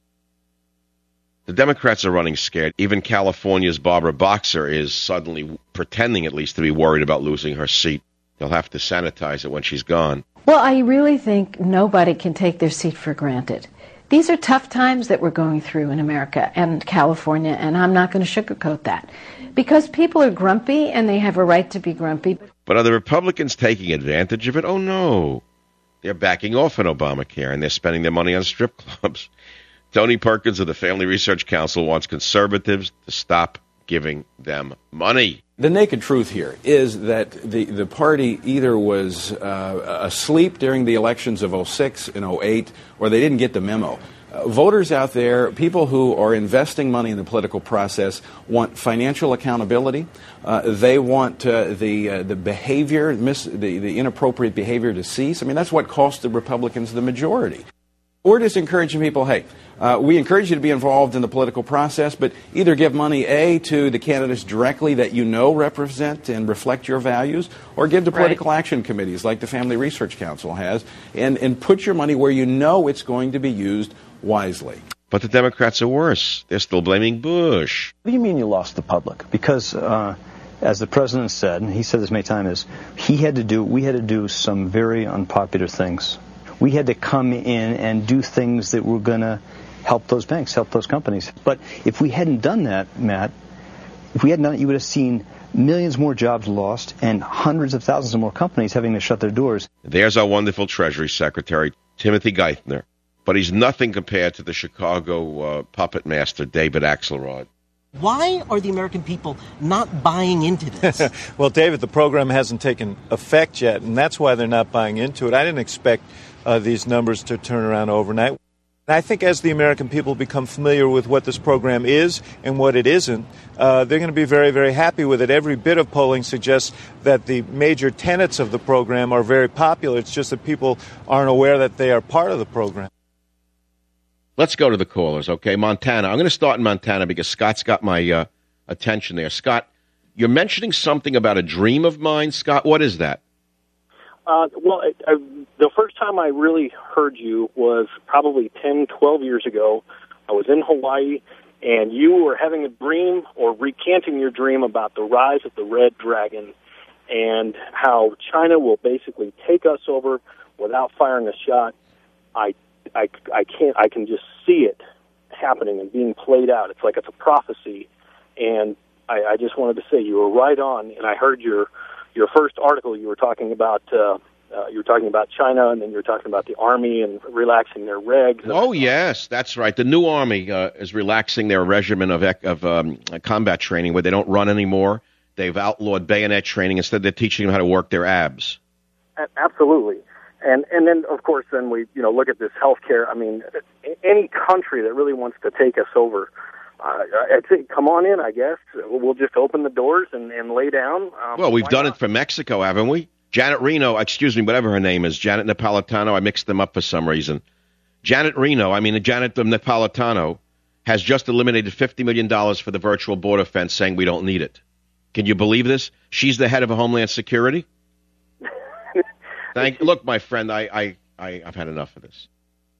The Democrats are running scared. Even California's Barbara Boxer is suddenly pretending, at least, to be worried about losing her seat. They'll have to sanitize it when she's gone. Well, I really think nobody can take their seat for granted. These are tough times that we're going through in America and California, and I'm not going to sugarcoat that. Because people are grumpy, and they have a right to be grumpy. But are the Republicans taking advantage of it? Oh, no. They're backing off on Obamacare, and they're spending their money on strip clubs. Tony Perkins of the Family Research Council wants conservatives to stop giving them money. The naked truth here is that the, the party either was uh, asleep during the elections of oh six and oh eight, or they didn't get the memo. Uh, voters out there, people who are investing money in the political process, want financial accountability. Uh, they want uh, the uh, the behavior, mis- the, the inappropriate behavior to cease. I mean, that's what cost the Republicans the majority. We're just encouraging people, hey, uh, we encourage you to be involved in the political process, but either give money, A, to the candidates directly that you know represent and reflect your values, or give to political right. action committees like the Family Research Council has, and, and put your money where you know it's going to be used wisely. But the Democrats are worse. They're still blaming Bush. What do you mean you lost the public? Because, uh, as the president said, and he said this many times, is he had to do, we had to do some very unpopular things. We had to come in and do things that were going to help those banks, help those companies. But if we hadn't done that, Matt, if we hadn't done it, you would have seen millions more jobs lost and hundreds of thousands of more companies having to shut their doors. There's our wonderful Treasury Secretary, Timothy Geithner. But he's nothing compared to the Chicago uh, puppet master, David Axelrod. Why are the American people not buying into this? Well, David, the program hasn't taken effect yet, and that's why they're not buying into it. I didn't expect uh, these numbers to turn around overnight. And I think as the American people become familiar with what this program is and what it isn't, uh, they're going to be very, very happy with it. Every bit of polling suggests that the major tenets of the program are very popular. It's just that people aren't aware that they are part of the program. Let's go to the callers, okay? Montana. I'm going to start in Montana because Scott's got my uh, attention there. Scott, you're mentioning something about a dream of mine. Scott, what is that? Uh, well, I, I, the first time I really heard you was probably ten, twelve years ago. I was in Hawaii, and you were having a dream or recanting your dream about the rise of the Red Dragon and how China will basically take us over without firing a shot. I I, I can't. I can just see it happening and being played out. It's like it's a prophecy, and I, I just wanted to say you were right on. And I heard your your first article. You were talking about uh, uh, you were talking about China, and then you were talking about the Army and relaxing their regs. Oh yes, that's right. The new Army uh, is relaxing their regimen of of um, combat training, where they don't run anymore. They've outlawed bayonet training. Instead, they're teaching them how to work their abs. Absolutely. And and then, of course, then we you know look at this healthcare. I mean, any country that really wants to take us over, uh, I'd say, come on in, I guess. We'll just open the doors and, and lay down. Um, well, we've done not? it for Mexico, haven't we? Janet Reno, excuse me, whatever her name is, Janet Napolitano, I mixed them up for some reason. Janet Reno, I mean, Janet Napolitano, has just eliminated fifty million dollars for the virtual border fence, saying we don't need it. Can you believe this? She's the head of Homeland Security? Thank, look, my friend, I, I, I, I've had enough of this.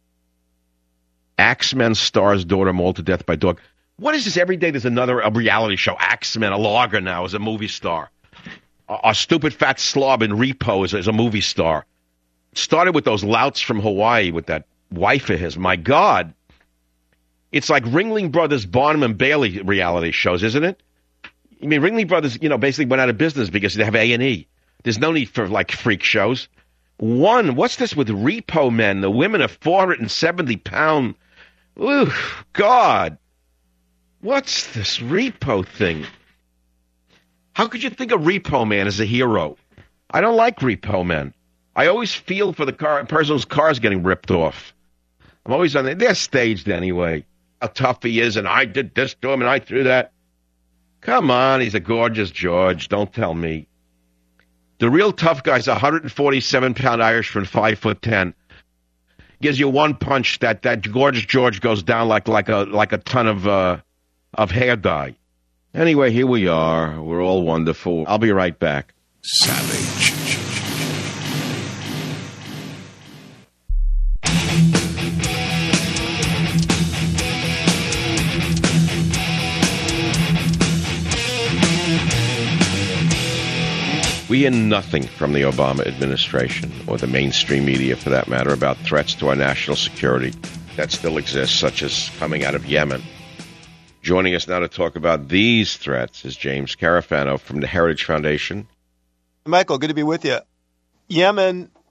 Axemen star's daughter mauled to death by dog. What is this? Every day there's another a reality show. Axemen, a logger now, is a movie star. A, a stupid fat slob in Repo is, is a movie star. Started with those louts from Hawaii with that wife of his. My God. It's like Ringling Brothers, Barnum and Bailey reality shows, isn't it? I mean, Ringling Brothers, you know, basically went out of business because they have A and E. There's no need for, like, freak shows. One, what's this with Repo Men? The women are four hundred seventy pound. Ooh, God. What's this Repo thing? How could you think of Repo Man as a hero? I don't like Repo Men. I always feel for the car, person whose car's getting ripped off. I'm always on there. They're staged anyway. How tough he is, and I did this to him, and I threw that. Come on, he's a gorgeous George. Don't tell me. The real tough guy's a one hundred forty-seven pound Irishman, five foot ten. Gives you one punch that that gorgeous George goes down like like a like a ton of uh, of hair dye. Anyway, here we are. We're all wonderful. I'll be right back. Savage. We hear nothing from the Obama administration, or the mainstream media for that matter, about threats to our national security that still exist, such as coming out of Yemen. Joining us now to talk about these threats is James Carafano from the Heritage Foundation. Michael, good to be with you. Yemen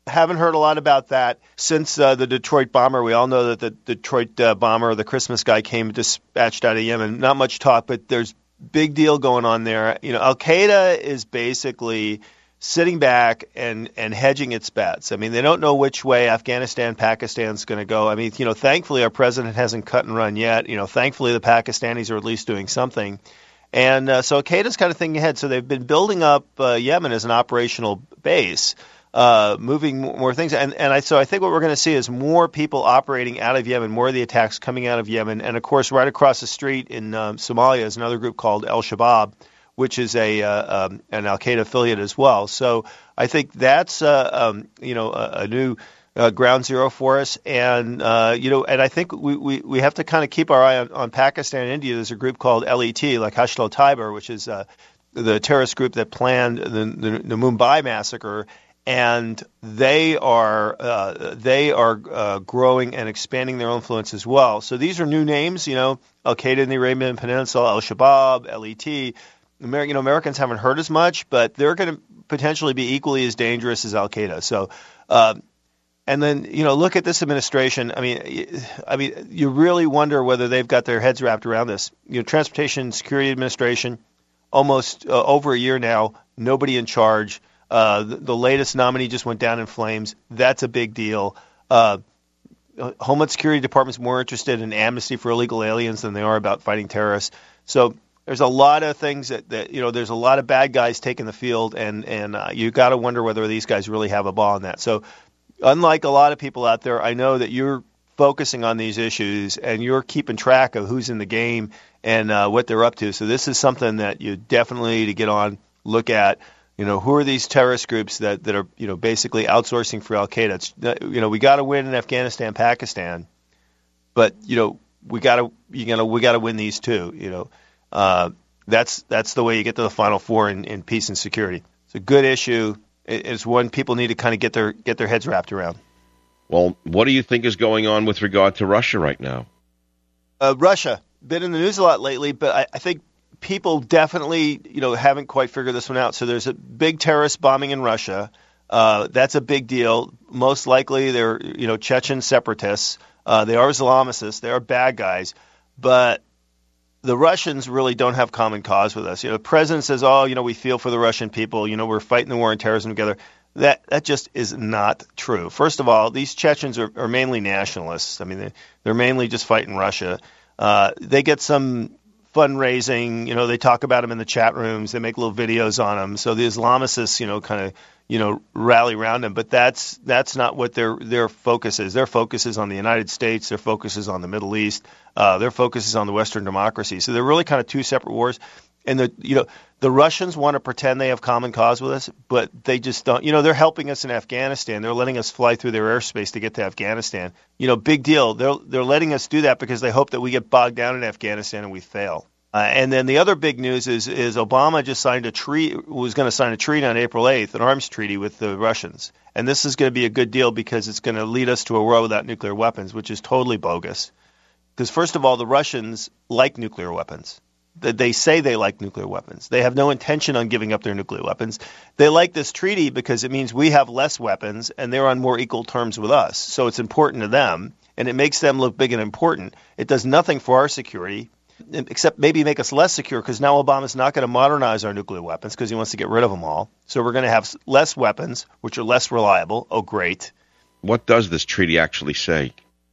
Haven't heard a lot about that since uh, the Detroit bomber. We all know that the Detroit uh, bomber, the Christmas guy, came dispatched out of Yemen. Not much talk, but there's big deal going on there. You know, Al-Qaeda is basically sitting back and, and hedging its bets. I mean, they don't know which way Afghanistan, Pakistan's going to go. I mean, you know, thankfully our president hasn't cut and run yet. You know, thankfully the Pakistanis are at least doing something. And uh, so Al-Qaeda's kind of thinking ahead. So they've been building up uh, Yemen as an operational base. Uh, moving more things. And, and I, so I think what we're going to see is more people operating out of Yemen, more of the attacks coming out of Yemen. And, of course, right across the street in um, Somalia is another group called Al-Shabaab, which is a uh, um, an Al-Qaeda affiliate as well. So I think that's, uh, um, you know, a, a new uh, ground zero for us. And, uh, you know, and I think we, we, we have to kind of keep our eye on, on Pakistan and India. There's a group called L E T, like Hashd al-Taibar, which is uh, the terrorist group that planned the, the, the Mumbai massacre. And they are uh, they are uh, growing and expanding their influence as well. So these are new names, you know, Al-Qaeda in the Arabian Peninsula, Al-Shabaab, L E T. Amer- you know, Americans haven't heard as much, but they're going to potentially be equally as dangerous as Al-Qaeda. So, uh, and then you know, look at this administration. I mean, I mean, you really wonder whether they've got their heads wrapped around this. You know, Transportation Security Administration, almost uh, over a year now, nobody in charge. Uh, the, the latest nominee just went down in flames. That's a big deal. Uh, Homeland Security Department's more interested in amnesty for illegal aliens than they are about fighting terrorists. So there's a lot of things that, that you know, there's a lot of bad guys taking the field, and, and uh, you got to wonder whether these guys really have a ball in that. So unlike a lot of people out there, I know that you're focusing on these issues and you're keeping track of who's in the game and uh, what they're up to. So this is something that you definitely need to get on, look at. You know, who are these terrorist groups that, that are, you know, basically outsourcing for Al-Qaeda? It's, you know, we got to win in Afghanistan, Pakistan, but, you know, we got to, you know, we got to win these too. You know, uh, that's that's the way you get to the Final Four in, in peace and security. It's a good issue. It's one people need to kind of get their get their heads wrapped around. Well, what do you think is going on with regard to Russia right now? Uh, Russia, been in the news a lot lately, but I, I think people definitely, you know, haven't quite figured this one out. So there's a big terrorist bombing in Russia. Uh, that's a big deal. Most likely they're, you know, Chechen separatists. Uh, they are Islamicists. They are bad guys. But the Russians really don't have common cause with us. You know, the president says, oh, you know, we feel for the Russian people. You know, we're fighting the war on terrorism together. That that just is not true. First of all, these Chechens are, are mainly nationalists. I mean, they, they're mainly just fighting Russia. Uh, they get some fundraising, you know, they talk about them in the chat rooms. They make little videos on them. So the Islamicists, you know, kind of, you know, rally around them. But that's that's not what their their focus is. Their focus is on the United States. Their focus is on the Middle East. Uh, their focus is on the Western democracy. So they're really kind of two separate wars. And the you know the Russians want to pretend they have common cause with us, but they just don't. You know, they're helping us in Afghanistan. They're letting us fly through their airspace to get to Afghanistan. You know, big deal. They're they're letting us do that because they hope that we get bogged down in Afghanistan and we fail. Uh, and then the other big news is is Obama just signed a treaty, was going to sign a treaty on April eighth, an arms treaty with the Russians. And this is going to be a good deal because it's going to lead us to a world without nuclear weapons, which is totally bogus. Because first of all, the Russians like nuclear weapons. They say they like nuclear weapons. They have no intention on giving up their nuclear weapons. They like this treaty because it means we have less weapons and they're on more equal terms with us. So it's important to them, and it makes them look big and important. It does nothing for our security, except maybe make us less secure, because now Obama's not going to modernize our nuclear weapons because he wants to get rid of them all. So we're going to have less weapons, which are less reliable. Oh, great. What does this treaty actually say?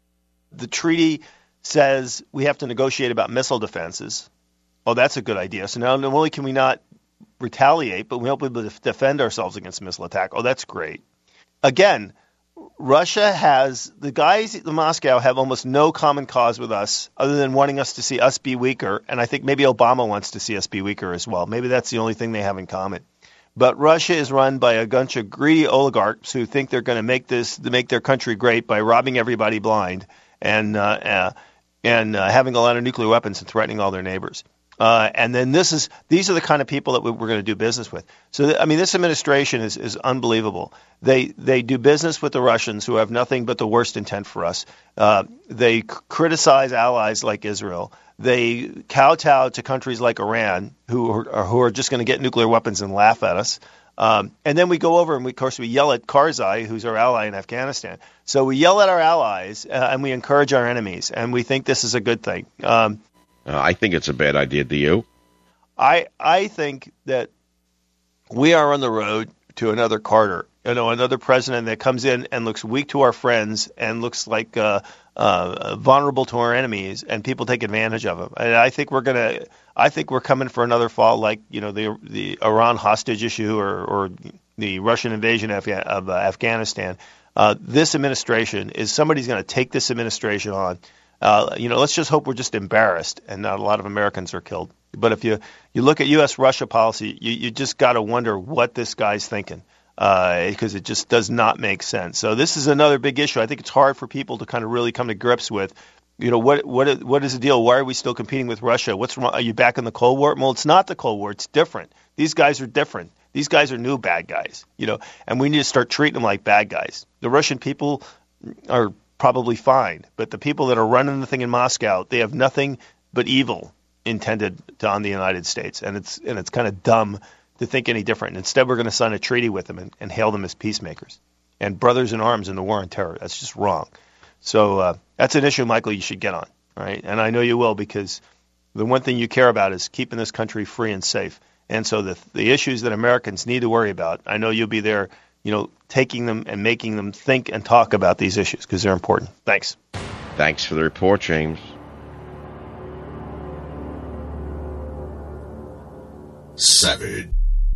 The treaty says we have to negotiate about missile defenses. Oh, that's a good idea. So now not only can we not retaliate, but we will be able to defend ourselves against missile attack. Oh, that's great. Again, Russia has, the guys in Moscow have almost no common cause with us other than wanting us to see us be weaker. And I think maybe Obama wants to see us be weaker as well. Maybe that's the only thing they have in common. But Russia is run by a bunch of greedy oligarchs who think they're going to make this, to make their country great by robbing everybody blind and, uh, uh, and uh, having a lot of nuclear weapons and threatening all their neighbors. Uh, and then this is these are the kind of people that we, we're going to do business with. So, th- I mean, this administration is, is unbelievable. They they do business with the Russians, who have nothing but the worst intent for us. Uh, they c- criticize allies like Israel. They kowtow to countries like Iran, who are, who are just going to get nuclear weapons and laugh at us. Um, and then we go over and, we, of course, we yell at Karzai, who's our ally in Afghanistan. So we yell at our allies uh, and we encourage our enemies, and we think this is a good thing. Um, uh, I think it's a bad idea. Do you? I I think that we are on the road to another Carter, you know, another president that comes in and looks weak to our friends and looks like uh, uh, vulnerable to our enemies, and people take advantage of him. And I think we're gonna, I think we're coming for another fall, like you know the the Iran hostage issue or, or the Russian invasion of, of uh, Afghanistan. Uh, this administration is somebody's going to take this administration on. Uh, you know, let's just hope we're just embarrassed and not a lot of Americans are killed. But if you, you look at U S Russia policy, you, you just got to wonder what this guy's thinking because uh, it just does not make sense. So this is another big issue. I think it's hard for people to kind of really come to grips with, you know, what what what is the deal? Why are we still competing with Russia? What's wrong? Are you back in the Cold War? Well, it's not the Cold War. It's different. These guys are different. These guys are new bad guys, you know, and we need to start treating them like bad guys. The Russian people are probably fine, but the people that are running the thing in Moscow, they have nothing but evil intended to, on the United States, and it's and it's kind of dumb to think any different. Instead, we're going to sign a treaty with them and, and hail them as peacemakers and brothers in arms in the war on terror. That's just wrong. So uh, that's an issue, Michael, you should get on, right? And I know you will, because the one thing you care about is keeping this country free and safe. And so the the issues that Americans need to worry about, I know you'll be there, you know, taking them and making them think and talk about these issues because they're important. Thanks. Thanks for the report, James. Savage.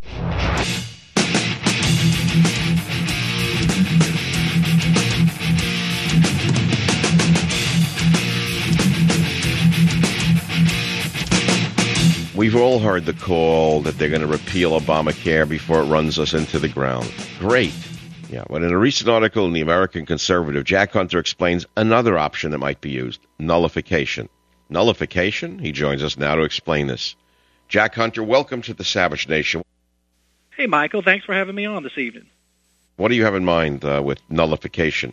We've all heard the call that they're going to repeal Obamacare before it runs us into the ground. Great. Yeah, but in a recent article in the American Conservative, Jack Hunter explains another option that might be used, nullification. Nullification? He joins us now to explain this. Jack Hunter, welcome to the Savage Nation. Hey, Michael, thanks for having me on this evening. What do you have in mind uh, with nullification?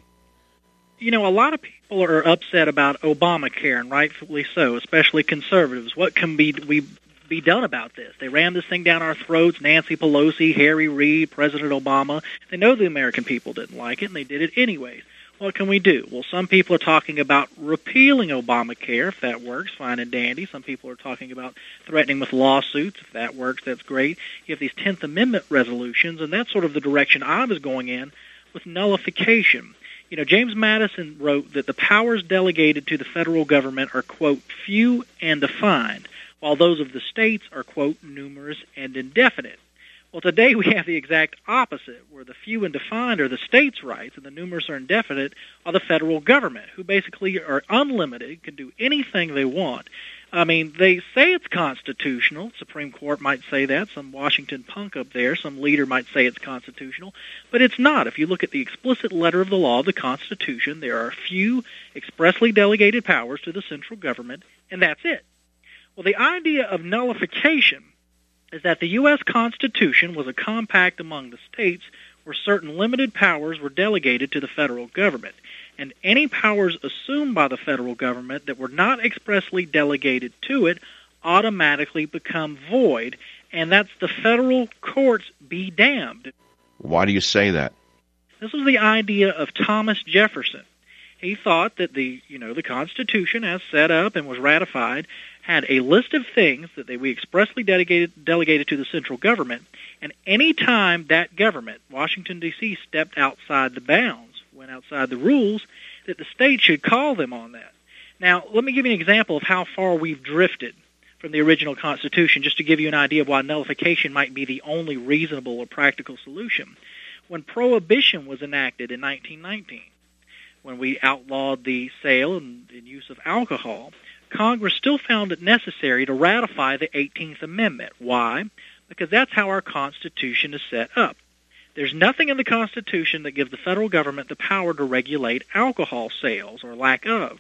You know, a lot of people are upset about Obamacare, and rightfully so, especially conservatives. What can be we be done about this? They ran this thing down our throats, Nancy Pelosi, Harry Reid, President Obama. They know the American people didn't like it, and they did it anyways. What can we do? Well, some people are talking about repealing Obamacare. If that works, fine and dandy. Some people are talking about threatening with lawsuits. If that works, that's great. You have these tenth Amendment resolutions, and that's sort of the direction I was going in with nullification. You know, James Madison wrote that the powers delegated to the federal government are, quote, few and defined, while those of the states are, quote, numerous and indefinite. Well, today we have the exact opposite, where the few and defined are the states' rights and the numerous or indefinite are the federal government, who basically are unlimited, can do anything they want. I mean, they say it's constitutional. Supreme Court might say that. Some Washington punk up there, some leader might say it's constitutional. But it's not. If you look at the explicit letter of the law of the Constitution, there are few expressly delegated powers to the central government, and that's it. Well, the idea of nullification is that the U S Constitution was a compact among the states where certain limited powers were delegated to the federal government, and any powers assumed by the federal government that were not expressly delegated to it automatically become void, and that's the federal courts be damned. Why do you say that? This was the idea of Thomas Jefferson. He thought that the, you know, the Constitution, as set up and was ratified, had a list of things that they, we expressly delegated, delegated to the central government, and any time that government, Washington, D C, stepped outside the bounds, went outside the rules, that the state should call them on that. Now, let me give you an example of how far we've drifted from the original Constitution, just to give you an idea of why nullification might be the only reasonable or practical solution. When Prohibition was enacted in nineteen nineteen, when we outlawed the sale and, and use of alcohol, Congress still found it necessary to ratify the eighteenth Amendment. Why? Because that's how our Constitution is set up. There's nothing in the Constitution that gives the federal government the power to regulate alcohol sales or lack of.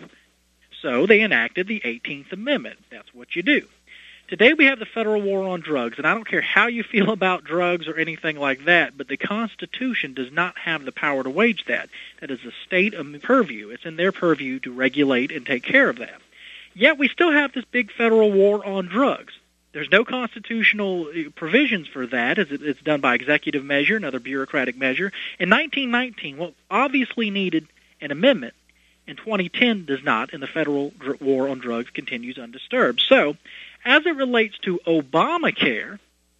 So they enacted the eighteenth Amendment. That's what you do. Today we have the federal war on drugs, and I don't care how you feel about drugs or anything like that, but the Constitution does not have the power to wage that. That is a state purview. It's in their purview to regulate and take care of that. Yet we still have this big federal war on drugs. There's no constitutional provisions for that, as it's done by executive measure, another bureaucratic measure. In nineteen nineteen, what obviously needed an amendment in twenty ten does not, and the federal dr- war on drugs continues undisturbed. So, as it relates to Obamacare,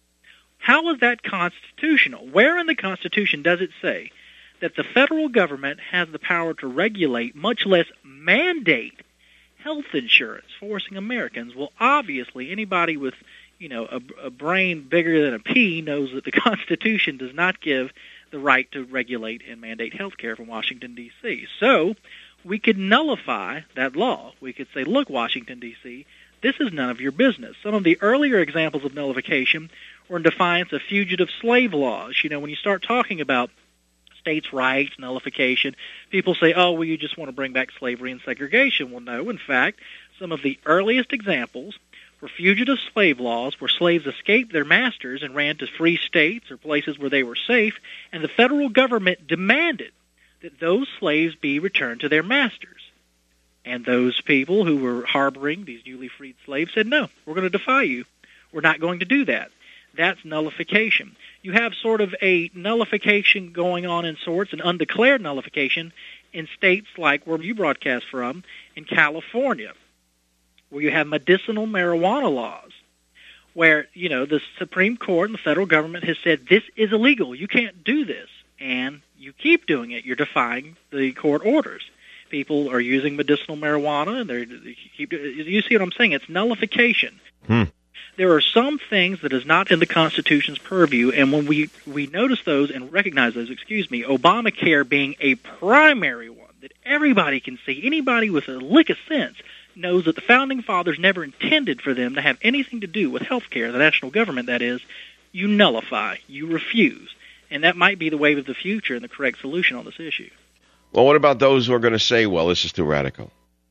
how is that constitutional? Where in the Constitution does it say that the federal government has the power to regulate, much less mandate, health insurance, forcing Americans? Well, obviously, anybody with, you know, a, a brain bigger than a pea knows that the Constitution does not give the right to regulate and mandate health care from Washington, D C So we could nullify that law. We could say, look, Washington, D C, this is none of your business. Some of the earlier examples of nullification were in defiance of fugitive slave laws. You know, when you start talking about states' rights, nullification, people say, oh, well, you just want to bring back slavery and segregation. Well, no. In fact, some of the earliest examples were fugitive slave laws where slaves escaped their masters and ran to free states or places where they were safe, and the federal government demanded that those slaves be returned to their masters. And those people who were harboring these newly freed slaves said, no, we're going to defy you. We're not going to do that. That's nullification. You have sort of a nullification going on in sorts, an undeclared nullification in states like where you broadcast from, in California, where you have medicinal marijuana laws, where, you know, the Supreme Court and the federal government has said this is illegal. You can't do this. And you keep doing it. You're defying the court orders. People are using medicinal marijuana, and they're, they keep. You see what I'm saying? It's nullification. Hmm. There are some things that is not in the Constitution's purview, and when we, we notice those and recognize those, excuse me, Obamacare being a primary one that everybody can see, anybody with a lick of sense knows that the Founding Fathers never intended for them to have anything to do with health care, the national government, that is, you nullify, you refuse. And that might be the wave of the future and the correct solution on this issue. Well, what about those who are going to say, well, this is too radical?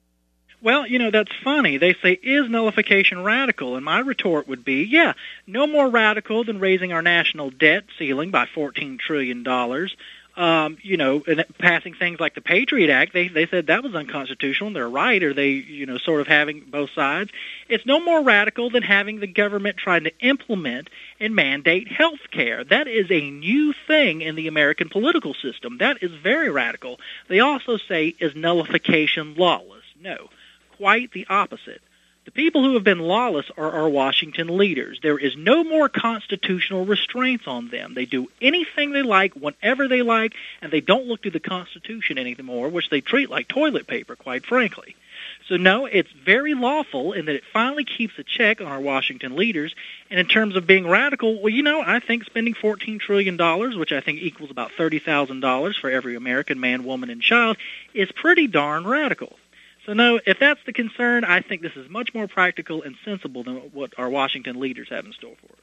Well, you know, that's funny. They say, is nullification radical? And my retort would be, yeah, no more radical than raising our national debt ceiling by fourteen trillion dollars. Um, you know, and passing things like the Patriot Act, they they said that was unconstitutional, and they're right, or they, you know, sort of having both sides. It's no more radical than having the government trying to implement and mandate health care. That is a new thing in the American political system. That is very radical. They also say, is nullification lawless? No. Quite the opposite. The people who have been lawless are our Washington leaders. There is no more constitutional restraints on them. They do anything they like, whenever they like, and they don't look to the Constitution anymore, which they treat like toilet paper, quite frankly. So, no, it's very lawful in that it finally keeps a check on our Washington leaders. And in terms of being radical, well, you know, I think spending fourteen trillion dollars, which I think equals about thirty thousand dollars for every American man, woman, and child, is pretty darn radical. So, no, if that's the concern, I think this is much more practical and sensible than what our Washington leaders have in store for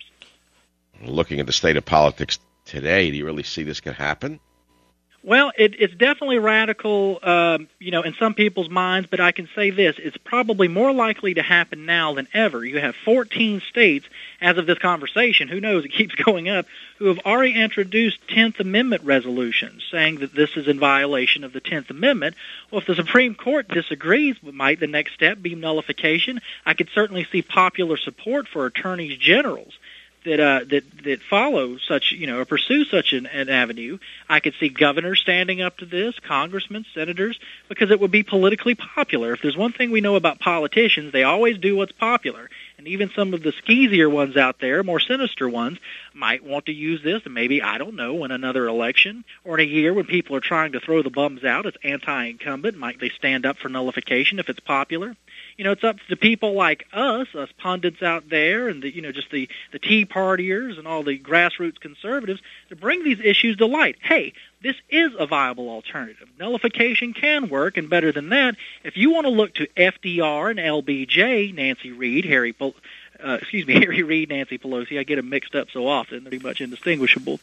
us. Looking at the state of politics today, do you really see this can happen? Well, it, it's definitely radical, um, you know, in some people's minds, but I can say this, it's probably more likely to happen now than ever. You have fourteen states, as of this conversation, who knows, it keeps going up, who have already introduced tenth Amendment resolutions saying that this is in violation of the tenth Amendment. Well, if the Supreme Court disagrees, might the next step be nullification? I could certainly see popular support for attorneys generals that uh, that that follow such, you know, or pursue such an, an avenue. I could see governors standing up to this, congressmen, senators, because it would be politically popular. If there's one thing we know about politicians, they always do what's popular. And even some of the skeezier ones out there, more sinister ones, might want to use this, and maybe, I don't know, in another election or in a year when people are trying to throw the bums out as anti-incumbent, might they stand up for nullification if it's popular? You know, it's up to people like us, us pundits out there, and the, you know, just the, the Tea Partiers and all the grassroots conservatives to bring these issues to light. Hey, this is a viable alternative. Nullification can work, and better than that, if you want to look to F D R and L B J, Nancy Reid, Harry, uh, excuse me, Harry Reid, Nancy Pelosi, I get them mixed up so often, they're pretty much indistinguishable.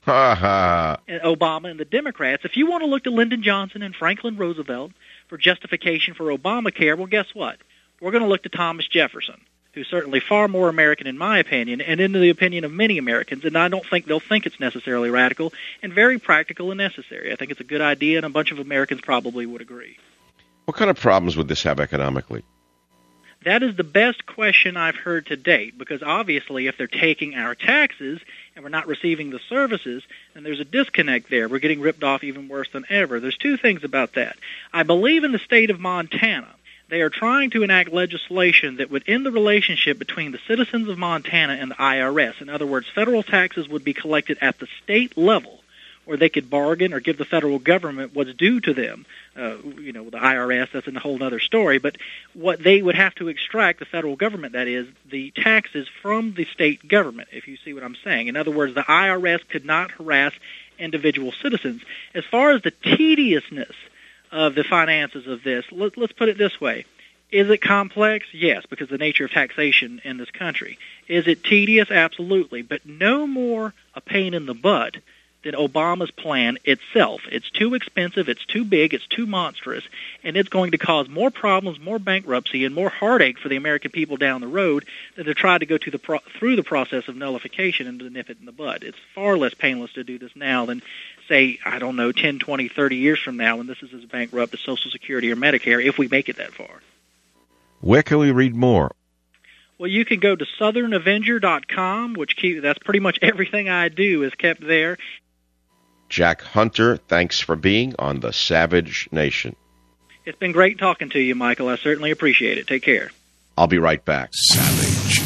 And Obama and the Democrats. If you want to look to Lyndon Johnson and Franklin Roosevelt for justification for Obamacare, well, guess what? We're going to look to Thomas Jefferson, who's certainly far more American in my opinion, and in the opinion of many Americans, and I don't think they'll think it's necessarily radical, and very practical and necessary. I think it's a good idea, and a bunch of Americans probably would agree. What kind of problems would this have economically? That is the best question I've heard to date, because obviously if they're taking our taxes and we're not receiving the services, then there's a disconnect there. We're getting ripped off even worse than ever. There's two things about that. I believe in the state of Montana, they are trying to enact legislation that would end the relationship between the citizens of Montana and the I R S. In other words, federal taxes would be collected at the state level, where they could bargain or give the federal government what's due to them. Uh, you know, the I R S, that's a whole other story. But what they would have to extract, the federal government, that is, the taxes from the state government, if you see what I'm saying. In other words, the I R S could not harass individual citizens. As far as the tediousness of the finances of this, let, let's put it this way. Is it complex? Yes, because of the nature of taxation in this country. Is it tedious? Absolutely. But no more a pain in the butt than Obama's plan itself. It's too expensive, it's too big, it's too monstrous, and it's going to cause more problems, more bankruptcy, and more heartache for the American people down the road than to try to go to the pro- through the process of nullification and to nip it in the bud. It's far less painless to do this now than, say, I don't know, ten, twenty, thirty years from now when this is as bankrupt as Social Security or Medicare, if we make it that far. Where can we read more? Well, you can go to southern avenger dot com, which keep, that's pretty much everything I do is kept there. Jack Hunter, thanks for being on the Savage Nation. It's been great talking to you, Michael. I certainly appreciate it. Take care. I'll be right back. Savage.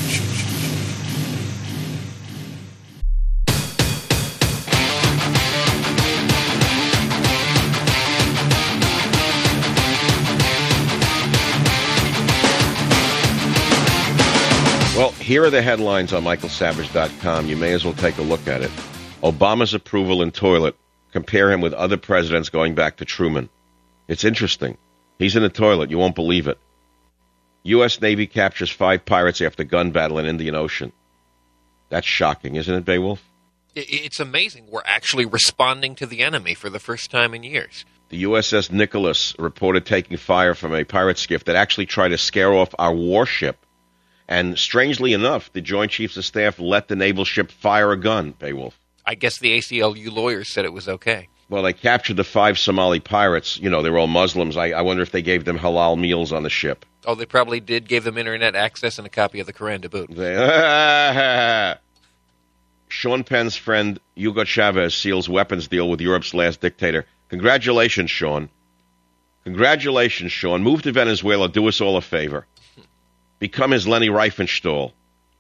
Well, here are the headlines on michael savage dot com. You may as well take a look at it. Obama's approval in toilet. Compare him with other presidents going back to Truman. It's interesting. He's in the toilet. You won't believe it. U S. Navy captures five pirates after gun battle in Indian Ocean. That's shocking, isn't it, Beowulf? It's amazing. We're actually responding to the enemy for the first time in years. The U S S Nicholas reported taking fire from a pirate skiff that actually tried to scare off our warship. And strangely enough, the Joint Chiefs of Staff let the naval ship fire a gun, Beowulf. I guess the A C L U lawyers said it was okay. Well, they captured the five Somali pirates. You know, they were all Muslims. I, I wonder if they gave them halal meals on the ship. Oh, they probably did. Gave them internet access and a copy of the Quran to boot. They, Sean Penn's friend Hugo Chavez seals weapons deal with Europe's last dictator. Congratulations, Sean. Congratulations, Sean. Move to Venezuela. Do us all a favor. Become his Leni Riefenstahl.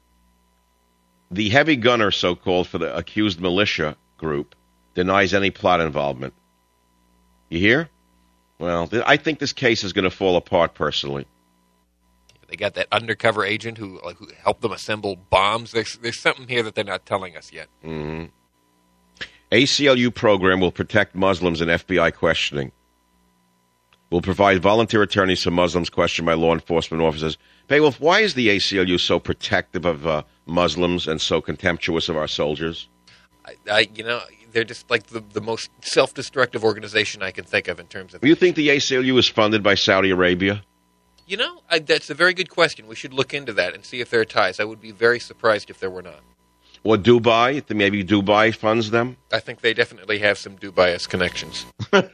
The heavy gunner, so-called, for the accused militia group denies any plot involvement. You hear? Well, th- I think this case is going to fall apart, personally. They got that undercover agent who, like, who helped them assemble bombs. There's, there's something here that they're not telling us yet. Mm-hmm. A C L U program will protect Muslims in F B I questioning. Will provide volunteer attorneys for Muslims questioned by law enforcement officers. Beowulf, why is the A C L U so protective of uh, Muslims and so contemptuous of our soldiers? I, I, you know, they're just like the, the most self-destructive organization I can think of in terms of... Do you think the A C L U is funded by Saudi Arabia? You know, I, that's a very good question. We should look into that and see if there are ties. I would be very surprised if there were not. Or Dubai? Maybe Dubai funds them? I think they definitely have some Dubai-esque connections.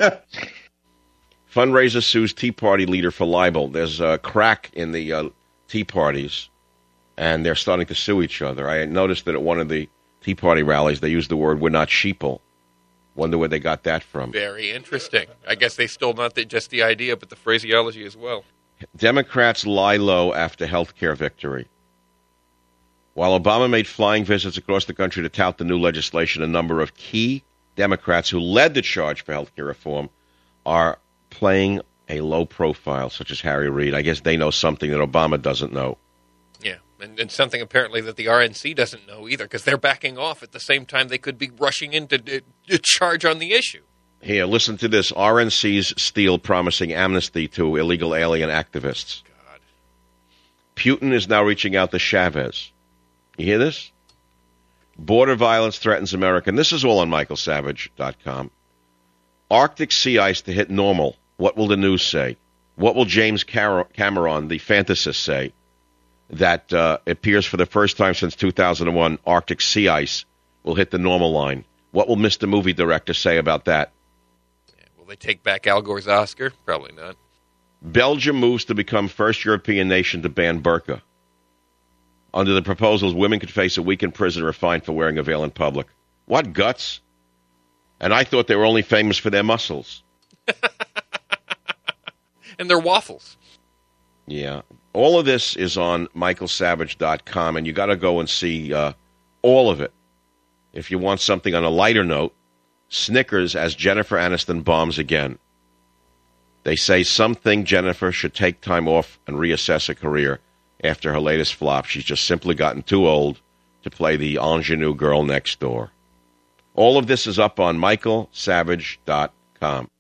Fundraiser sues Tea Party leader for libel. There's a crack in the uh, Tea Parties, and they're starting to sue each other. I noticed that at one of the Tea Party rallies, they used the word, "we're not sheeple." Wonder where they got that from. Very interesting. I guess they stole not the, just the idea, but the phraseology as well. Democrats lie low after health care victory. While Obama made flying visits across the country to tout the new legislation, a number of key Democrats who led the charge for health care reform are playing a low profile, such as Harry Reid. I guess they know something that Obama doesn't know. Yeah, and, and something apparently that the R N C doesn't know either, because they're backing off at the same time they could be rushing in to, to, to charge on the issue. Here, listen to this. R N C's steal promising amnesty to illegal alien activists. God. Putin is now reaching out to Chavez. You hear this? Border violence threatens America. And this is all on michael savage dot com. Arctic sea ice to hit normal. What will the news say? What will James Cameron, the fantasist, say? That uh, appears for the first time since two thousand one, Arctic sea ice will hit the normal line. What will Mister Movie Director say about that? Yeah, will they take back Al Gore's Oscar? Probably not. Belgium moves to become first European nation to ban burqa. Under the proposals, women could face a week in prison or a fine for wearing a veil in public. What guts? And I thought they were only famous for their muscles. And their waffles. Yeah. All of this is on michael savage dot com, and you got to go and see uh, all of it. If you want something on a lighter note, Snickers as Jennifer Aniston bombs again. They say something Jennifer should take time off and reassess her career after her latest flop. She's just simply gotten too old to play the ingenue girl next door. All of this is up on michael savage dot com.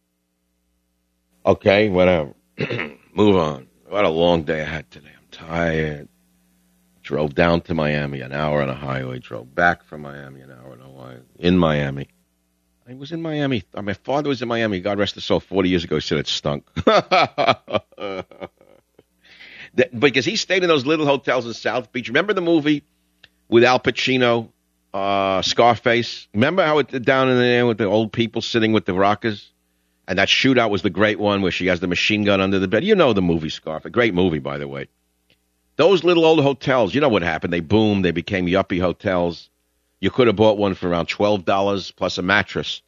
Okay, whatever. Move on. What a long day I had today. I'm tired. Drove down to Miami, an hour on a highway. Drove back from Miami, an hour on a highway. In Miami. I was in Miami. My father was in Miami. God rest his soul. forty years ago, he said it stunk. Because he stayed in those little hotels in South Beach. Remember the movie with Al Pacino, uh, Scarface? Remember how it down in there with the old people sitting with the rockers? And that shootout was the great one where she has the machine gun under the bed. You know the movie Scarface. Great movie, by the way. Those little old hotels, you know what happened. They boomed. They became yuppie hotels. You could have bought one for around twelve dollars plus a mattress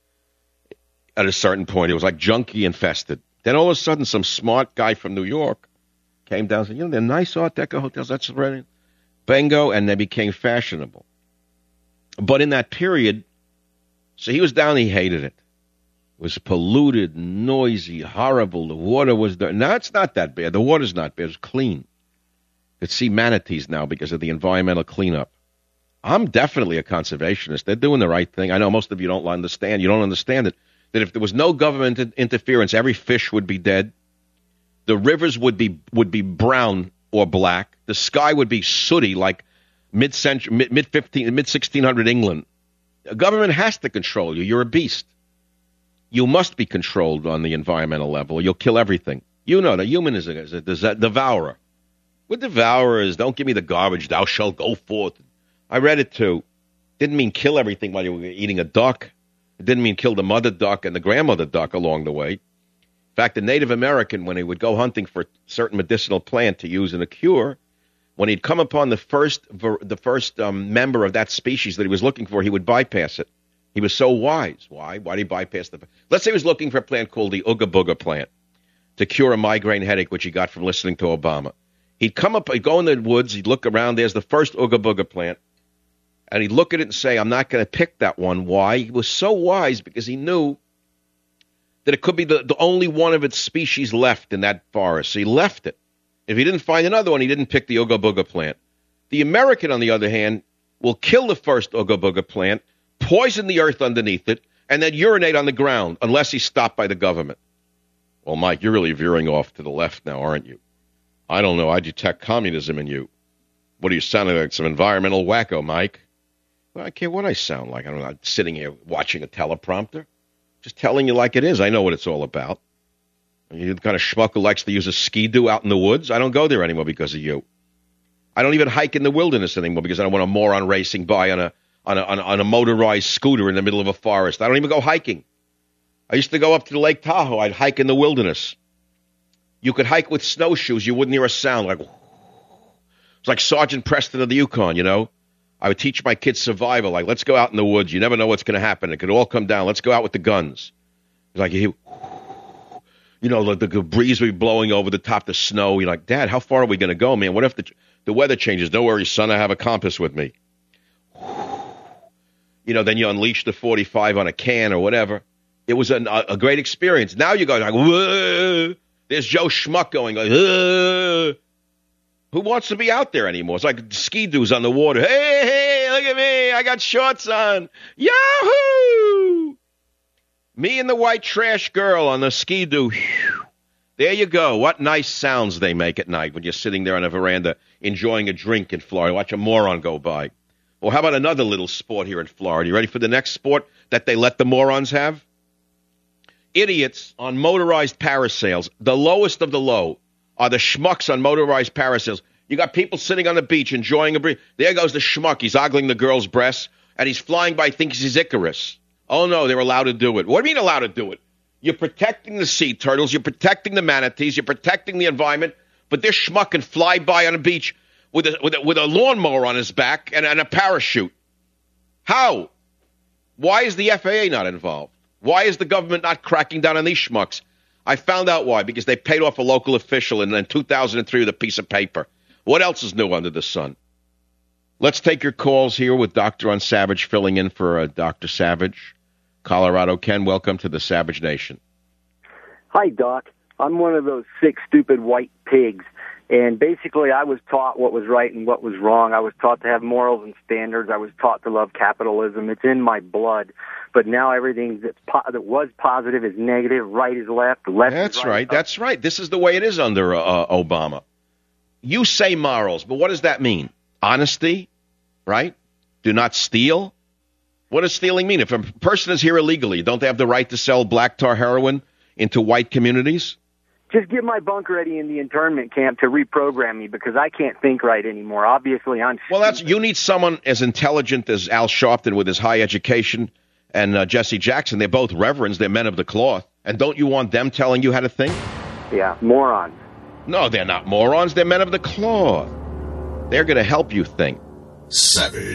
at a certain point. It was like junkie infested. Then all of a sudden, some smart guy from New York came down and said, you know, they're nice Art Deco hotels. That's right. Bingo, and they became fashionable. But in that period, so he was down, he hated it. It was polluted, noisy, horrible. The water was there. Now, it's not that bad. The water's not bad. It's clean. You could see manatees now because of the environmental cleanup. I'm definitely a conservationist. They're doing the right thing. I know most of you don't understand. You don't understand it. That if there was no government interference, every fish would be dead. The rivers would be would be brown or black. The sky would be sooty like mid-century, mid mid fifteen, mid sixteen hundred England. The government has to control you. You're a beast. You must be controlled on the environmental level. You'll kill everything. You know that human is a, is a devourer. What devourer is? Don't give me the garbage. Thou shalt go forth. I read it too. Didn't mean kill everything while you were eating a duck. It didn't mean kill the mother duck and the grandmother duck along the way. In fact, the Native American, when he would go hunting for a certain medicinal plant to use in a cure, when he'd come upon the first the first um, member of that species that he was looking for, he would bypass it. He was so wise. Why? Why did he bypass the... Let's say he was looking for a plant called the Ooga Booga plant to cure a migraine headache, which he got from listening to Obama. He'd come up, he'd go in the woods, he'd look around, there's the first Ooga Booga plant, and he'd look at it and say, I'm not going to pick that one. Why? He was so wise because he knew that it could be the, the only one of its species left in that forest. So he left it. If he didn't find another one, he didn't pick the Ooga Booga plant. The American, on the other hand, will kill the first Ooga Booga plant, poison the earth underneath it, and then urinate on the ground unless he's stopped by the government. Well, Mike, you're really veering off to the left now, aren't you? I don't know. I detect communism in you. What are you sounding like? Some environmental wacko, Mike? Well, I care what I sound like. I'm not sitting here watching a teleprompter. Just telling you like it is. I know what it's all about. You're the kind of schmuck who likes to use a ski-doo out in the woods. I don't go there anymore because of you. I don't even hike in the wilderness anymore because I don't want a moron racing by on a on a, on a, on a motorized scooter in the middle of a forest. I don't even go hiking. I used to go up to Lake Tahoe. I'd hike in the wilderness. You could hike with snowshoes. You wouldn't hear a sound. Like, it's like Sergeant Preston of the Yukon, you know. I would teach my kids survival. Like, let's go out in the woods. You never know what's going to happen. It could all come down. Let's go out with the guns. It's like, you hear, you know, the, the breeze would be blowing over the top of the snow. You're like, Dad, how far are we going to go, man? What if the, the weather changes? Don't worry, son, I have a compass with me. You know, then you unleash the forty-five on a can or whatever. It was a, a great experience. Now you go like, whoa. There's Joe Schmuck going like, whoa. Who wants to be out there anymore? It's like ski-doos on the water. Hey, hey, look at me. I got shorts on. Yahoo! Me and the white trash girl on the ski-doo. There you go. What nice sounds they make at night when you're sitting there on a veranda enjoying a drink in Florida. Watch a moron go by. Or how about another little sport here in Florida? You ready for the next sport that they let the morons have? Idiots on motorized parasails. The lowest of the low are the schmucks on motorized parasails. You got people sitting on the beach enjoying a breeze. There goes the schmuck. He's ogling the girl's breasts, and he's flying by, thinks he's Icarus. Oh, no, they're allowed to do it. What do you mean allowed to do it? You're protecting the sea turtles. You're protecting the manatees. You're protecting the environment. But this schmuck can fly by on a beach with a, with a, with a lawnmower on his back and, and a parachute. How? Why is the F A A not involved? Why is the government not cracking down on these schmucks? I found out why, because they paid off a local official in, in two thousand three with a piece of paper. What else is new under the sun? Let's take your calls here with Doctor on Savage filling in for uh, Doctor Savage. Colorado. Ken, welcome to the Savage Nation. Hi, Doc. I'm one of those sick, stupid white pigs. And basically, I was taught what was right and what was wrong. I was taught to have morals and standards. I was taught to love capitalism. It's in my blood. But now everything that's po- that was positive is negative. Right is left. Left That's is right. right. That's right. This is the way it is under uh, Obama. You say morals, but what does that mean? Honesty, right? Do not steal. What does stealing mean? If a person is here illegally, don't they have the right to sell black tar heroin into white communities? Just get my bunk ready in the internment camp to reprogram me because I can't think right anymore. Obviously, I'm Well, that's you need someone as intelligent as Al Sharpton with his high education and uh, Jesse Jackson. They're both reverends. They're men of the cloth. And don't you want them telling you how to think? Yeah, morons. No, they're not morons. They're men of the cloth. They're going to help you think. Savage.